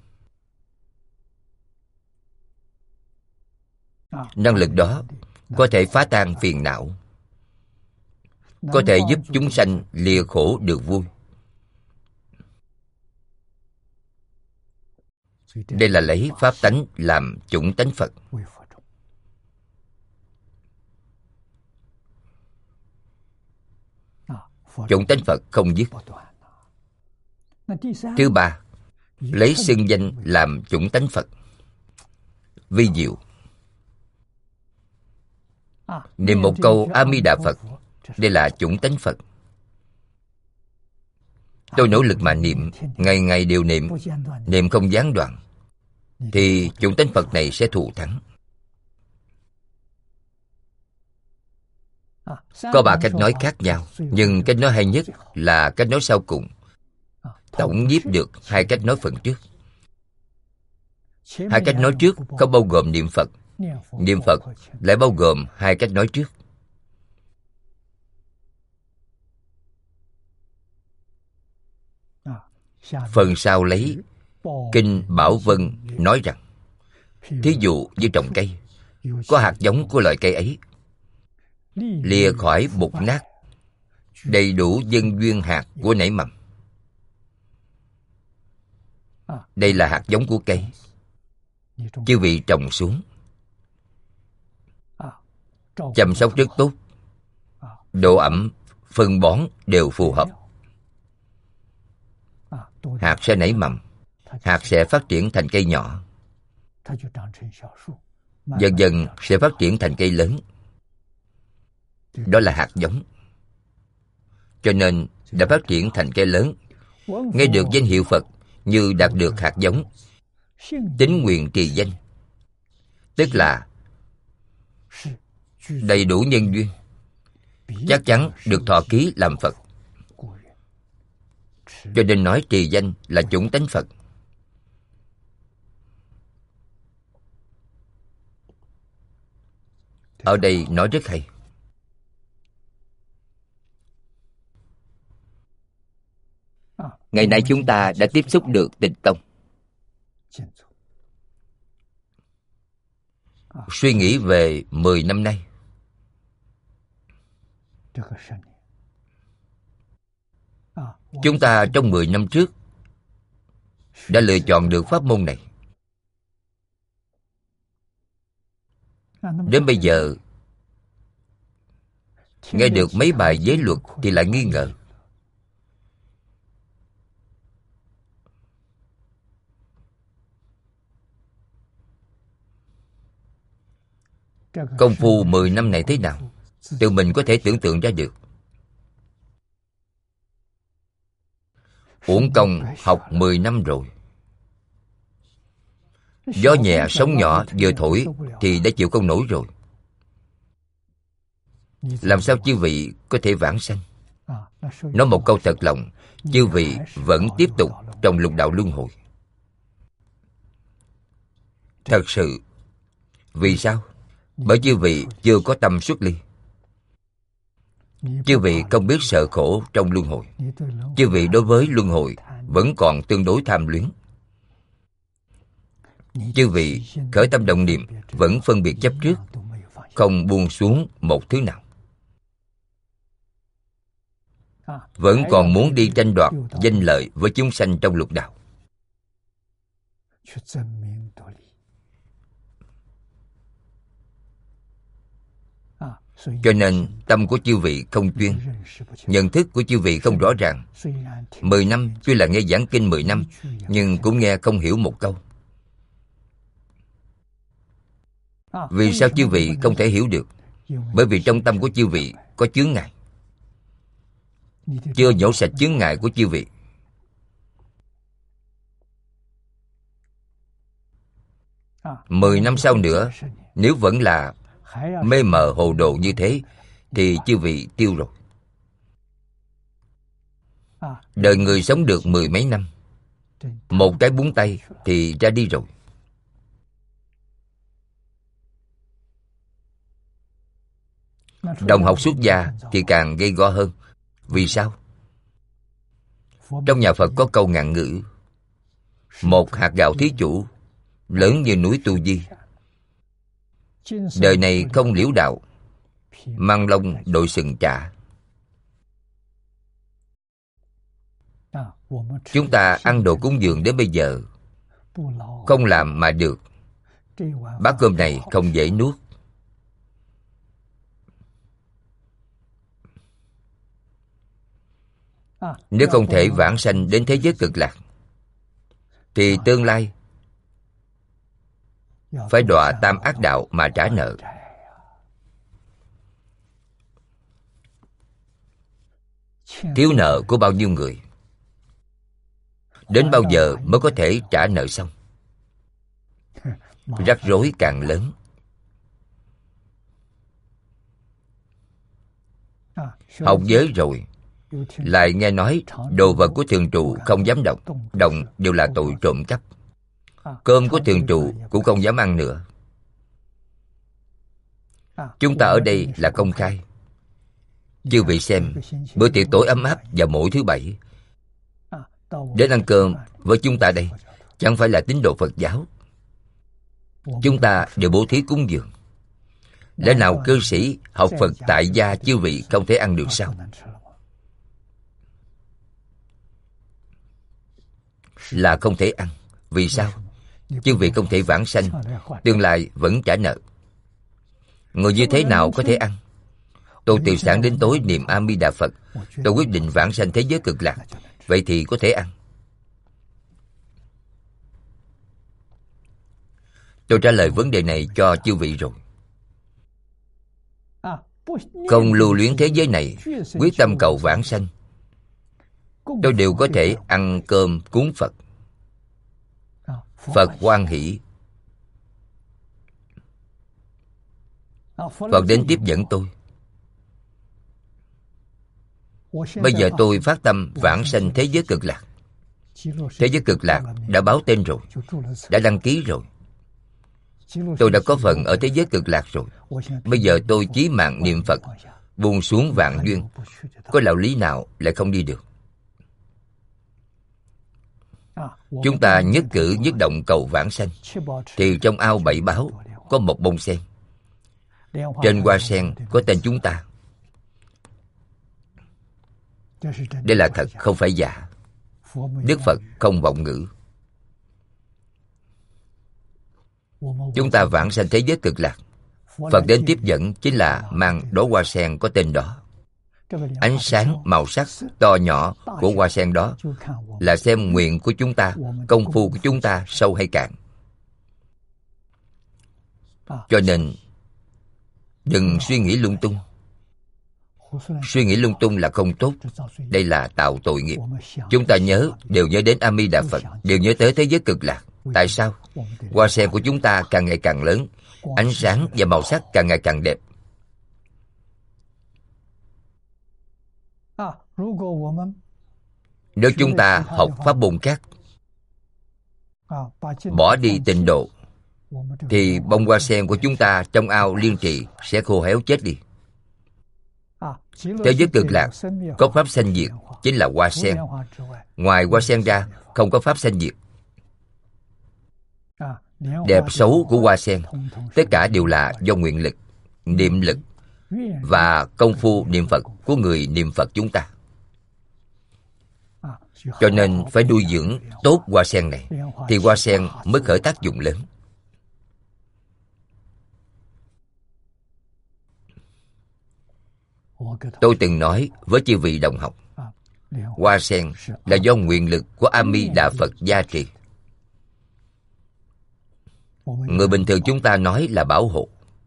Năng lực đó có thể phá tan phiền não, có thể giúp chúng sanh lìa khổ được vui. Đây là lấy pháp tánh làm chủng tánh Phật. Chủng tánh Phật không dứt. Thứ ba, lấy xưng danh làm chủng tánh Phật. Vi diệu. Niệm một câu A Di Đà Phật, đây là chủng tánh Phật. Tôi nỗ lực mà niệm, ngày ngày đều niệm, niệm không gián đoạn, thì chủng tánh Phật này sẽ thù thắng. Có 3 cách nói khác nhau, nhưng cách nói hay nhất là cách nói sau cùng, tổng nhiếp được 2 cách nói phần trước. Hai cách nói trước không bao gồm niệm Phật. Niệm Phật lại bao gồm hai cách nói trước. Phần sau lấy Kinh Bảo Vân nói rằng, thí dụ như trồng cây, có hạt giống của loại cây ấy, lìa khỏi mục nát, đầy đủ nhân duyên hạt của nảy mầm. Đây là hạt giống của cây. Chư vị trồng xuống, chăm sóc rất tốt, độ ẩm, phân bón đều phù hợp, hạt sẽ nảy mầm, hạt sẽ phát triển thành cây nhỏ, dần dần sẽ phát triển thành cây lớn. Đó là hạt giống. Cho nên đã phát triển thành cây lớn, nghe được danh hiệu Phật như đạt được hạt giống, tín nguyện trì danh, tức là đầy đủ nhân duyên, chắc chắn được thọ ký làm Phật. Cho nên nói trì danh là chủng tánh Phật. Ở đây nói rất hay. Ngày nay chúng ta đã tiếp xúc được Tịnh Tông. Suy nghĩ về 10 năm nay, chúng ta trong 10 năm trước đã lựa chọn được pháp môn này. Đến bây giờ nghe được mấy bài giới luật thì lại nghi ngờ. Công phu 10 năm này thế nào, tự mình có thể tưởng tượng ra được. Uổng công học 10 năm rồi. Gió nhẹ sóng nhỏ vừa thổi thì đã chịu không nổi rồi. Làm sao chư vị có thể vãng sanh? Nói một câu thật lòng, chư vị vẫn tiếp tục trong lục đạo luân hồi. Thật sự. Vì sao? Bởi chư vị chưa có tâm xuất ly. Chư vị không biết sợ khổ trong luân hồi. Chư vị đối với luân hồi vẫn còn tương đối tham luyến. Chư vị khởi tâm động niệm vẫn phân biệt chấp trước, không buông xuống một thứ nào. Vẫn còn muốn đi tranh đoạt danh lợi với chúng sanh trong lục đạo. Cho nên tâm của chư vị không chuyên, nhận thức của chư vị không rõ ràng. 10 năm tuy là nghe giảng kinh 10 năm, nhưng cũng nghe không hiểu một câu. Vì sao chư vị không thể hiểu được? Bởi vì trong tâm của chư vị có chướng ngại. Chưa nhổ sạch chướng ngại của chư vị. Mười năm sau nữa, nếu vẫn là mê mờ hồ đồ như thế thì chư vị tiêu rồi. Đời người sống được 10 mấy năm, một cái búng tay thì ra đi rồi. Đồng học xuất gia thì càng gây go hơn. Vì sao? Trong nhà Phật có câu ngạn ngữ: một hạt gạo thí chủ, lớn như núi Tu Di. Đời này không liễu đạo, mang lông đội sừng chả. Chúng ta ăn đồ cúng dường đến bây giờ, không làm mà được. Bát cơm này không dễ nuốt. Nếu không thể vãng sanh đến thế giới cực lạc, thì tương lai phải đọa tam ác đạo mà trả nợ. Thiếu nợ của bao nhiêu người, đến bao giờ mới có thể trả nợ xong? Rắc rối càng lớn. Học giới rồi, lại nghe nói đồ vật của thường trụ không dám động, động đều là tội trộm cắp. Cơm của thường trụ cũng không dám ăn nữa. Chúng ta ở đây là công khai. Chư vị xem, bữa tiệc tối ấm áp vào mỗi thứ Bảy, đến ăn cơm với chúng ta đây, chẳng phải là tín đồ Phật giáo. Chúng ta đều bố thí cúng dường. Lẽ nào cư sĩ học Phật tại gia chư vị không thể ăn được sao? Là không thể ăn. Vì sao? Chư vị không thể vãng sanh, tương lai vẫn trả nợ. Người như thế nào có thể ăn? Tôi từ sáng đến tối niệm A Di Đà Phật, tôi quyết định vãng sanh thế giới cực lạc, vậy thì có thể ăn. Tôi trả lời vấn đề này cho chư vị rồi. Không lưu luyến thế giới này, quyết tâm cầu vãng sanh, tôi đều có thể ăn cơm cúng Phật. Phật hoan hỷ. Phật đến tiếp dẫn tôi. Bây giờ tôi phát tâm vãng sanh thế giới cực lạc. Thế giới cực lạc đã báo tên rồi, đã đăng ký rồi. Tôi đã có phần ở thế giới cực lạc rồi. Bây giờ tôi chí mạng niệm Phật, buông xuống vạn duyên, có đạo lý nào lại không đi được? Chúng ta nhất cử nhất động cầu vãng sanh, thì trong ao bảy báo có một bông sen. Trên hoa sen có tên chúng ta. Đây là thật, không phải giả. Đức Phật không vọng ngữ. Chúng ta vãng sanh thế giới cực lạc, Phật đến tiếp dẫn chính là mang đóa hoa sen có tên đó. Ánh sáng, màu sắc, to nhỏ của hoa sen đó là xem nguyện của chúng ta, công phu của chúng ta sâu hay cạn. Cho nên đừng suy nghĩ lung tung. Suy nghĩ lung tung là không tốt. Đây là tạo tội nghiệp. Chúng ta đều nhớ đến A Di Đà Phật, đều nhớ tới thế giới cực lạc. Tại sao? Hoa sen của chúng ta càng ngày càng lớn, ánh sáng và màu sắc càng ngày càng đẹp. Nếu chúng ta học pháp môn khác, bỏ đi tịnh độ, thì bông hoa sen của chúng ta trong ao liên trì sẽ khô héo chết đi. Thế giới cực lạc có pháp sanh diệt, chính là hoa sen. Ngoài hoa sen ra không có pháp sanh diệt. Đẹp xấu của hoa sen tất cả đều là do nguyện lực, niệm lực và công phu niệm Phật của người niệm Phật chúng ta. Cho nên phải nuôi dưỡng tốt hoa sen này, thì hoa sen mới khởi tác dụng lớn. Tôi từng nói với chư vị đồng học, hoa sen là do nguyện lực của A Di Đà Phật gia trì. Người bình thường chúng ta nói là bảo hộ.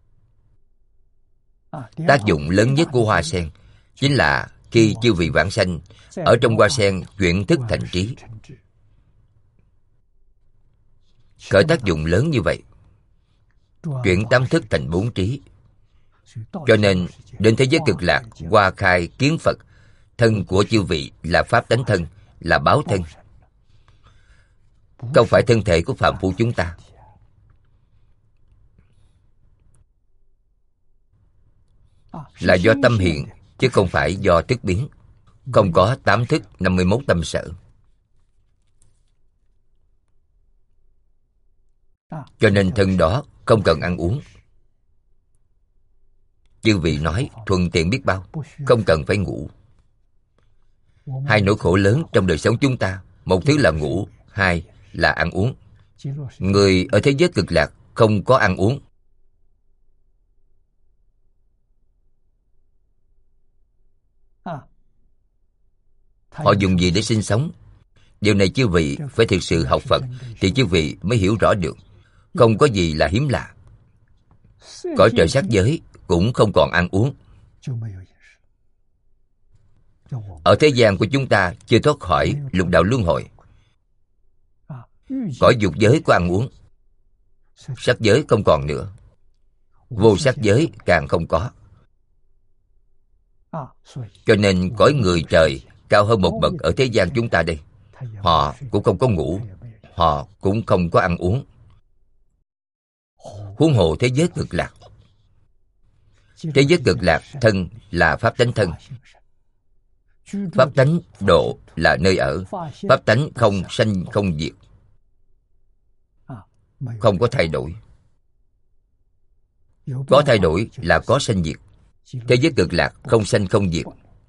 Tác dụng lớn nhất của hoa sen chính là khi chư vị vãng sanh, ở trong hoa sen chuyển thức thành trí. Khởi tác dụng lớn như vậy, chuyển tám thức thành bốn trí. Cho nên đến thế giới cực lạc, hoa khai kiến Phật, thân của chư vị là pháp tánh thân, là báo thân, không phải thân thể của phàm phu chúng ta. Là do tâm hiện, chứ không phải do thức biến. Không có 8 thức 51 tâm sở. Cho nên thân đó không cần ăn uống. Chư vị nói thuận tiện biết bao, không cần phải ngủ. Hai nỗi khổ lớn trong đời sống chúng ta, một thứ là ngủ, hai là ăn uống. Người ở thế giới cực lạc không có ăn uống. Họ dùng gì để sinh sống? Điều này chư vị phải thực sự học Phật thì chư vị mới hiểu rõ được. Không có gì là hiếm lạ. Cõi trời sắc giới cũng không còn ăn uống. Ở thế gian của chúng ta chưa thoát khỏi lục đạo luân hồi. Cõi dục giới có ăn uống. Sắc giới không còn nữa. Vô sắc giới càng không có. Cho nên cõi người trời cao hơn một bậc ở thế gian chúng ta đây, họ cũng không có ngủ. họ cũng không có ăn uống. Huống hồ thế giới cực lạc. Thế giới cực lạc thân là pháp tánh thân. Pháp tánh độ là nơi ở. Pháp tánh không sanh không diệt, không có thay đổi. Có thay đổi là có sanh diệt. Thế giới cực lạc không sanh không diệt.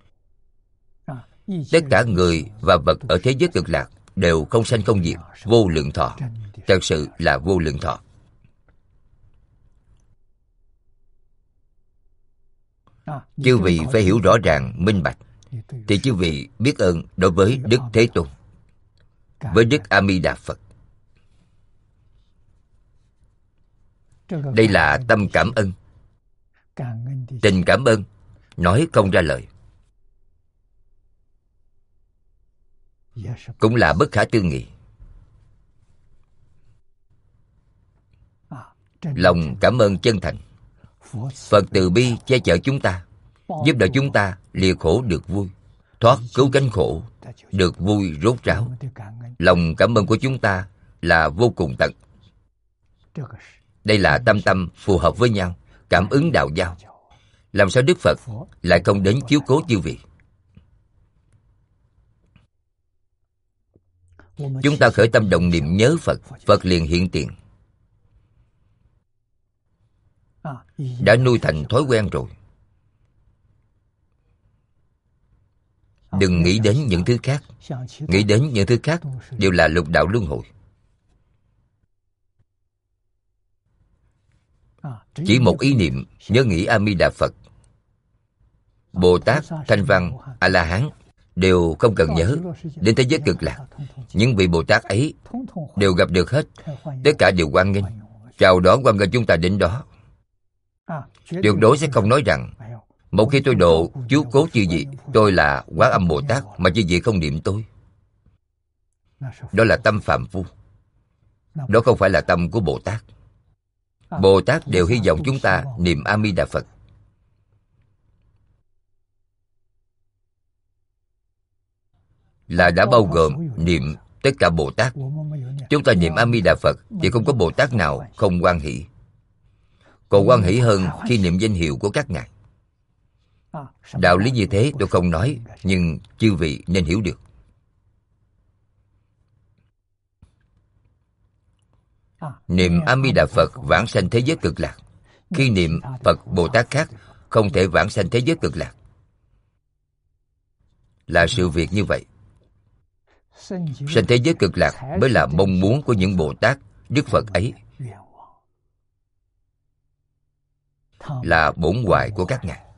Tất cả người và vật ở thế giới cực lạc đều không sanh không diệt, vô lượng thọ. Thật sự là vô lượng thọ. Chư vị phải hiểu rõ ràng, minh bạch, thì chư vị biết ơn đối với Đức Thế Tôn, với Đức A Di Đà Phật. Đây là tâm cảm ơn. Tình cảm ơn nói không ra lời, cũng là bất khả tư nghị. Lòng cảm ơn chân thành. Phật từ bi che chở chúng ta, giúp đỡ chúng ta lìa khổ được vui, thoát cứu cánh khổ được vui rốt ráo. Lòng cảm ơn của chúng ta là vô cùng tận. Đây là tâm tâm phù hợp với nhau, cảm ứng đạo giao. Làm sao Đức Phật lại không đến chiếu cố chư vị? Chúng ta khởi tâm động niệm nhớ Phật, Phật liền hiện tiền. Đã nuôi thành thói quen rồi. Đừng nghĩ đến những thứ khác. Nghĩ đến những thứ khác đều là lục đạo luân hồi. Chỉ một ý niệm nhớ nghĩ A Di Đà Phật, Bồ Tát, Thanh Văn, A La Hán đều không cần nhớ. Đến thế giới cực lạc, những vị Bồ Tát ấy đều gặp được hết. Tất cả đều hoan nghênh, chào đón hoan nghênh chúng ta đến đó. Tuyệt đối sẽ không nói rằng một khi tôi độ chiếu cố chư vị, tôi là Quán Âm Bồ Tát mà chư vị không niệm tôi. Đó là tâm phàm phu. Đó không phải là tâm của Bồ Tát. Bồ Tát đều hy vọng chúng ta niệm A Di Đà Phật. Là đã bao gồm niệm tất cả Bồ Tát. Chúng ta niệm A Di Đà Phật thì không có Bồ Tát nào không hoan hỷ. Còn hoan hỷ hơn khi niệm danh hiệu của các ngài. Đạo lý như thế tôi không nói, nhưng chư vị nên hiểu được. Niệm A Di Đà Phật vãng sanh thế giới cực lạc. Khi niệm Phật Bồ Tát khác không thể vãng sanh thế giới cực lạc. Là sự việc như vậy. Sanh thế giới cực lạc mới là mong muốn của những Bồ Tát, Đức Phật ấy, là bổn hoại của các ngài.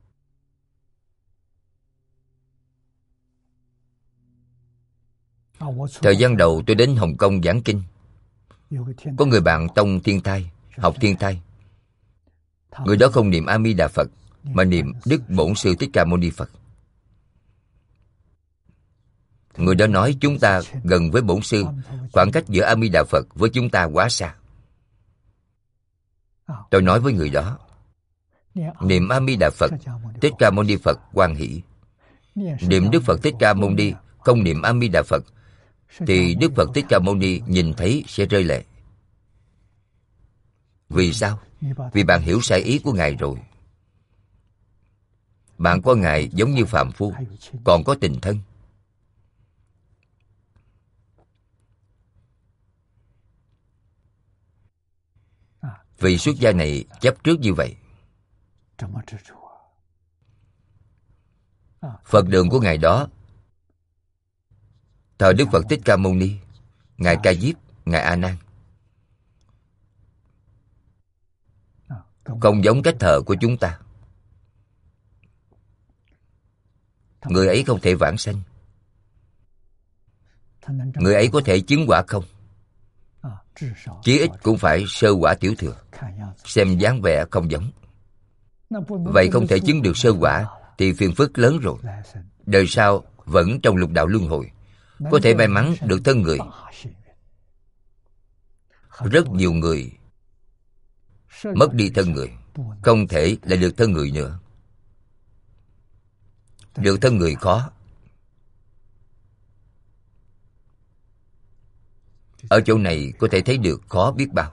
Thời gian đầu tôi đến Hồng Kông giảng kinh. Có người bạn tông Thiên Thai, học Thiên Thai. Người đó không niệm A Di Đà Phật mà niệm Đức Bổn Sư Thích Ca Mâu Ni Phật. Người đó nói chúng ta gần với Bổn Sư, khoảng cách giữa A Di Đà Phật với chúng ta quá xa. Tôi nói với người đó, niệm A Di Đà Phật, Thích Ca Mâu Ni Phật hoan hỷ. Niệm Đức Phật Thích Ca Mâu Ni, không niệm A Di Đà Phật, thì Đức Phật Thích Ca Mâu Ni nhìn thấy sẽ rơi lệ. Vì sao? Vì bạn hiểu sai ý của Ngài rồi. Bạn coi Ngài giống như phàm phu, còn có tình thân. Vị xuất gia này chấp trước như vậy. Phật đường của Ngài đó thờ Đức Phật Thích Ca Mâu Ni, Ngài Ca Diếp, Ngài A Nan. Không giống cách thờ của chúng ta. Người ấy không thể vãng sanh. Người ấy có thể chứng quả không? Chí ít cũng phải sơ quả tiểu thừa. Xem dáng vẻ không giống. Vậy không thể chứng được sơ quả thì phiền phức lớn rồi. Đời sau vẫn trong lục đạo luân hồi. Có thể may mắn được thân người. Rất nhiều người mất đi thân người, không thể lại được thân người nữa. Được thân người khó. Ở chỗ này có thể thấy được khó biết bao.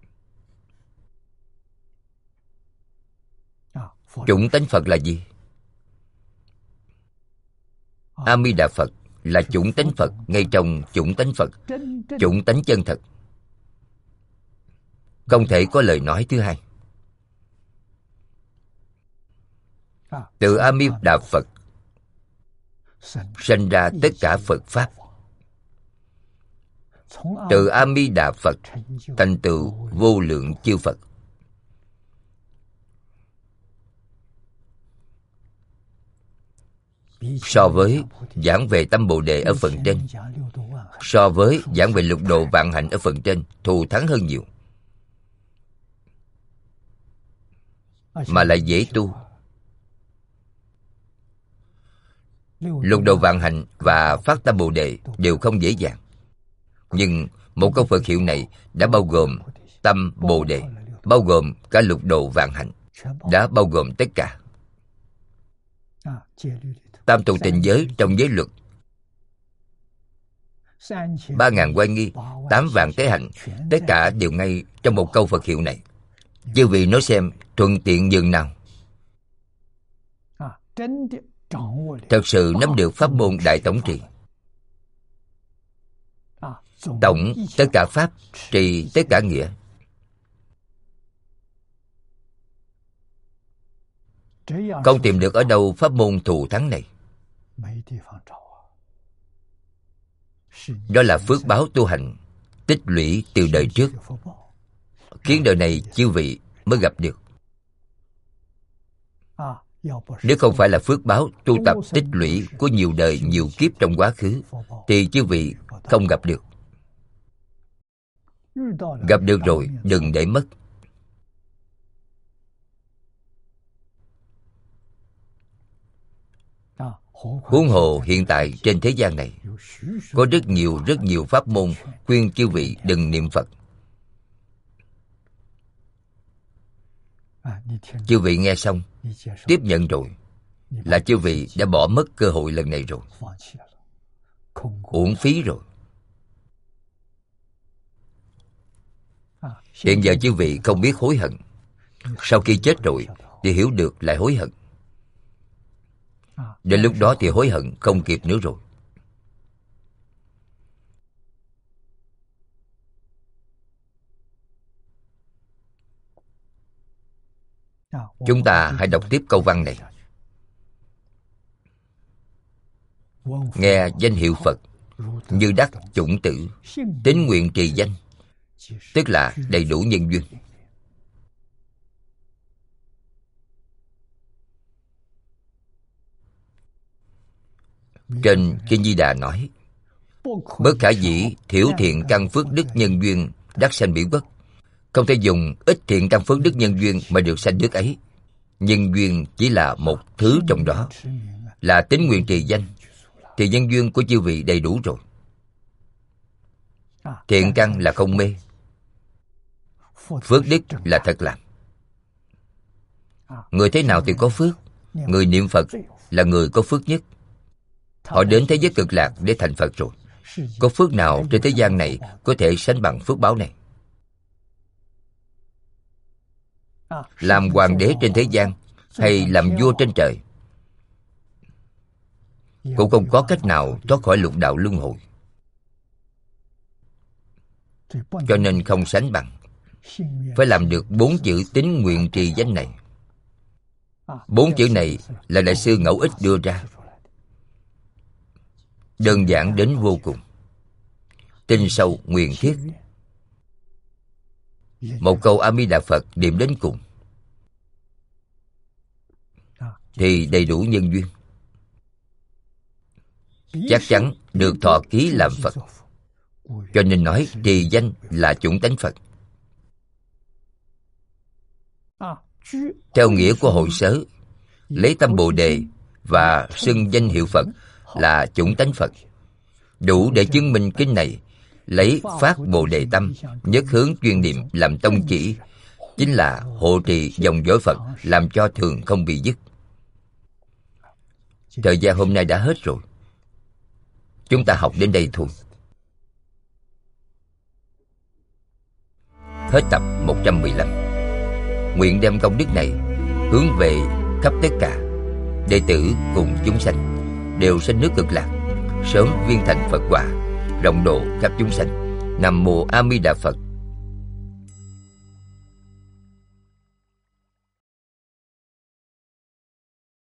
Chủng tánh Phật là gì? A Di Đà Phật là chủng tánh Phật ngay trong chủng tánh Phật, chủng tánh chân thật. Không thể có lời nói thứ hai. Từ A Di Đà Phật sanh ra tất cả Phật Pháp. Từ A Di Đà Phật thành tựu vô lượng chư Phật. So với giảng về tâm Bồ Đề ở phần trên, so với giảng về lục độ vạn hạnh ở phần trên, thù thắng hơn nhiều, mà lại dễ tu. Lục độ vạn hạnh và phát tâm Bồ Đề đều không dễ dàng. Nhưng một câu Phật hiệu này đã bao gồm tâm Bồ Đề, bao gồm cả lục độ vạn hạnh, đã bao gồm tất cả. Tam tụ tịnh giới trong giới luật, 3.000 oai nghi, 8 vạn tế hạnh, tất cả đều ngay trong một câu Phật hiệu này. Chư vị nói xem thuận tiện nhường nào. Thật sự nắm được pháp môn đại tổng trì. Tổng tất cả pháp, trì tất cả nghĩa. Không tìm được ở đâu pháp môn thù thắng này. Đó là phước báo tu hành tích lũy từ đời trước, khiến đời này chư vị mới gặp được. Nếu không phải là phước báo tu tập tích lũy của nhiều đời nhiều kiếp trong quá khứ, thì chư vị không gặp được. Gặp được rồi đừng để mất. Huống hồ hiện tại trên thế gian này có rất nhiều pháp môn khuyên chư vị đừng niệm Phật. Chư vị nghe xong, tiếp nhận rồi, là chư vị đã bỏ mất cơ hội lần này rồi, uổng phí rồi. Hiện giờ chư vị không biết hối hận, sau khi chết rồi thì hiểu được lại hối hận. Đến lúc đó thì hối hận không kịp nữa rồi. Chúng ta hãy đọc tiếp câu văn này. Nghe danh hiệu Phật như đắc chủng tử, tín nguyện trì danh, tức là đầy đủ nhân duyên. Trên Kinh Di Đà nói: bất khả dĩ thiểu thiện căn phước đức nhân duyên đắc sanh bỉ quốc. Không thể dùng ít thiện căn phước đức nhân duyên mà được sanh đức ấy. Nhân duyên chỉ là một thứ trong đó, là tín nguyện trì danh, thì nhân duyên của chư vị đầy đủ rồi. Thiện căn là không mê, phước đức là thật làm. Người thế nào thì có phước? Người niệm Phật là người có phước nhất. Họ đến thế giới cực lạc để thành Phật rồi. Có phước nào trên thế gian này có thể sánh bằng phước báo này? Làm hoàng đế trên thế gian hay làm vua trên trời cũng không có cách nào thoát khỏi lục đạo luân hồi. Cho nên không sánh bằng. Phải làm được 4 chữ tín nguyện trì danh này. 4 chữ này là Đại sư Ngẫu Ích đưa ra, đơn giản đến vô cùng, tinh sâu nguyện thiết. Một câu A Di Đà Phật niệm đến cùng thì đầy đủ nhân duyên, chắc chắn được thọ ký làm Phật. Cho nên nói trì danh là chủng tánh Phật. Theo nghĩa của hội sớ, lấy tâm Bồ Đề và xưng danh hiệu Phật là chủng tánh Phật. Đủ để chứng minh kinh này lấy phát Bồ Đề tâm, nhất hướng chuyên niệm làm tông chỉ, chính là hộ trì dòng dõi Phật, làm cho thường không bị dứt. Thời gian hôm nay đã hết rồi. Chúng ta học đến đây thôi. Hết tập 115. Nguyện đem công đức này hướng về khắp tất cả đệ tử cùng chúng sanh, đều sanh nước Cực Lạc, sớm viên thành Phật quả, rộng độ khắp chúng sanh. Nam mô A Di Đà Phật.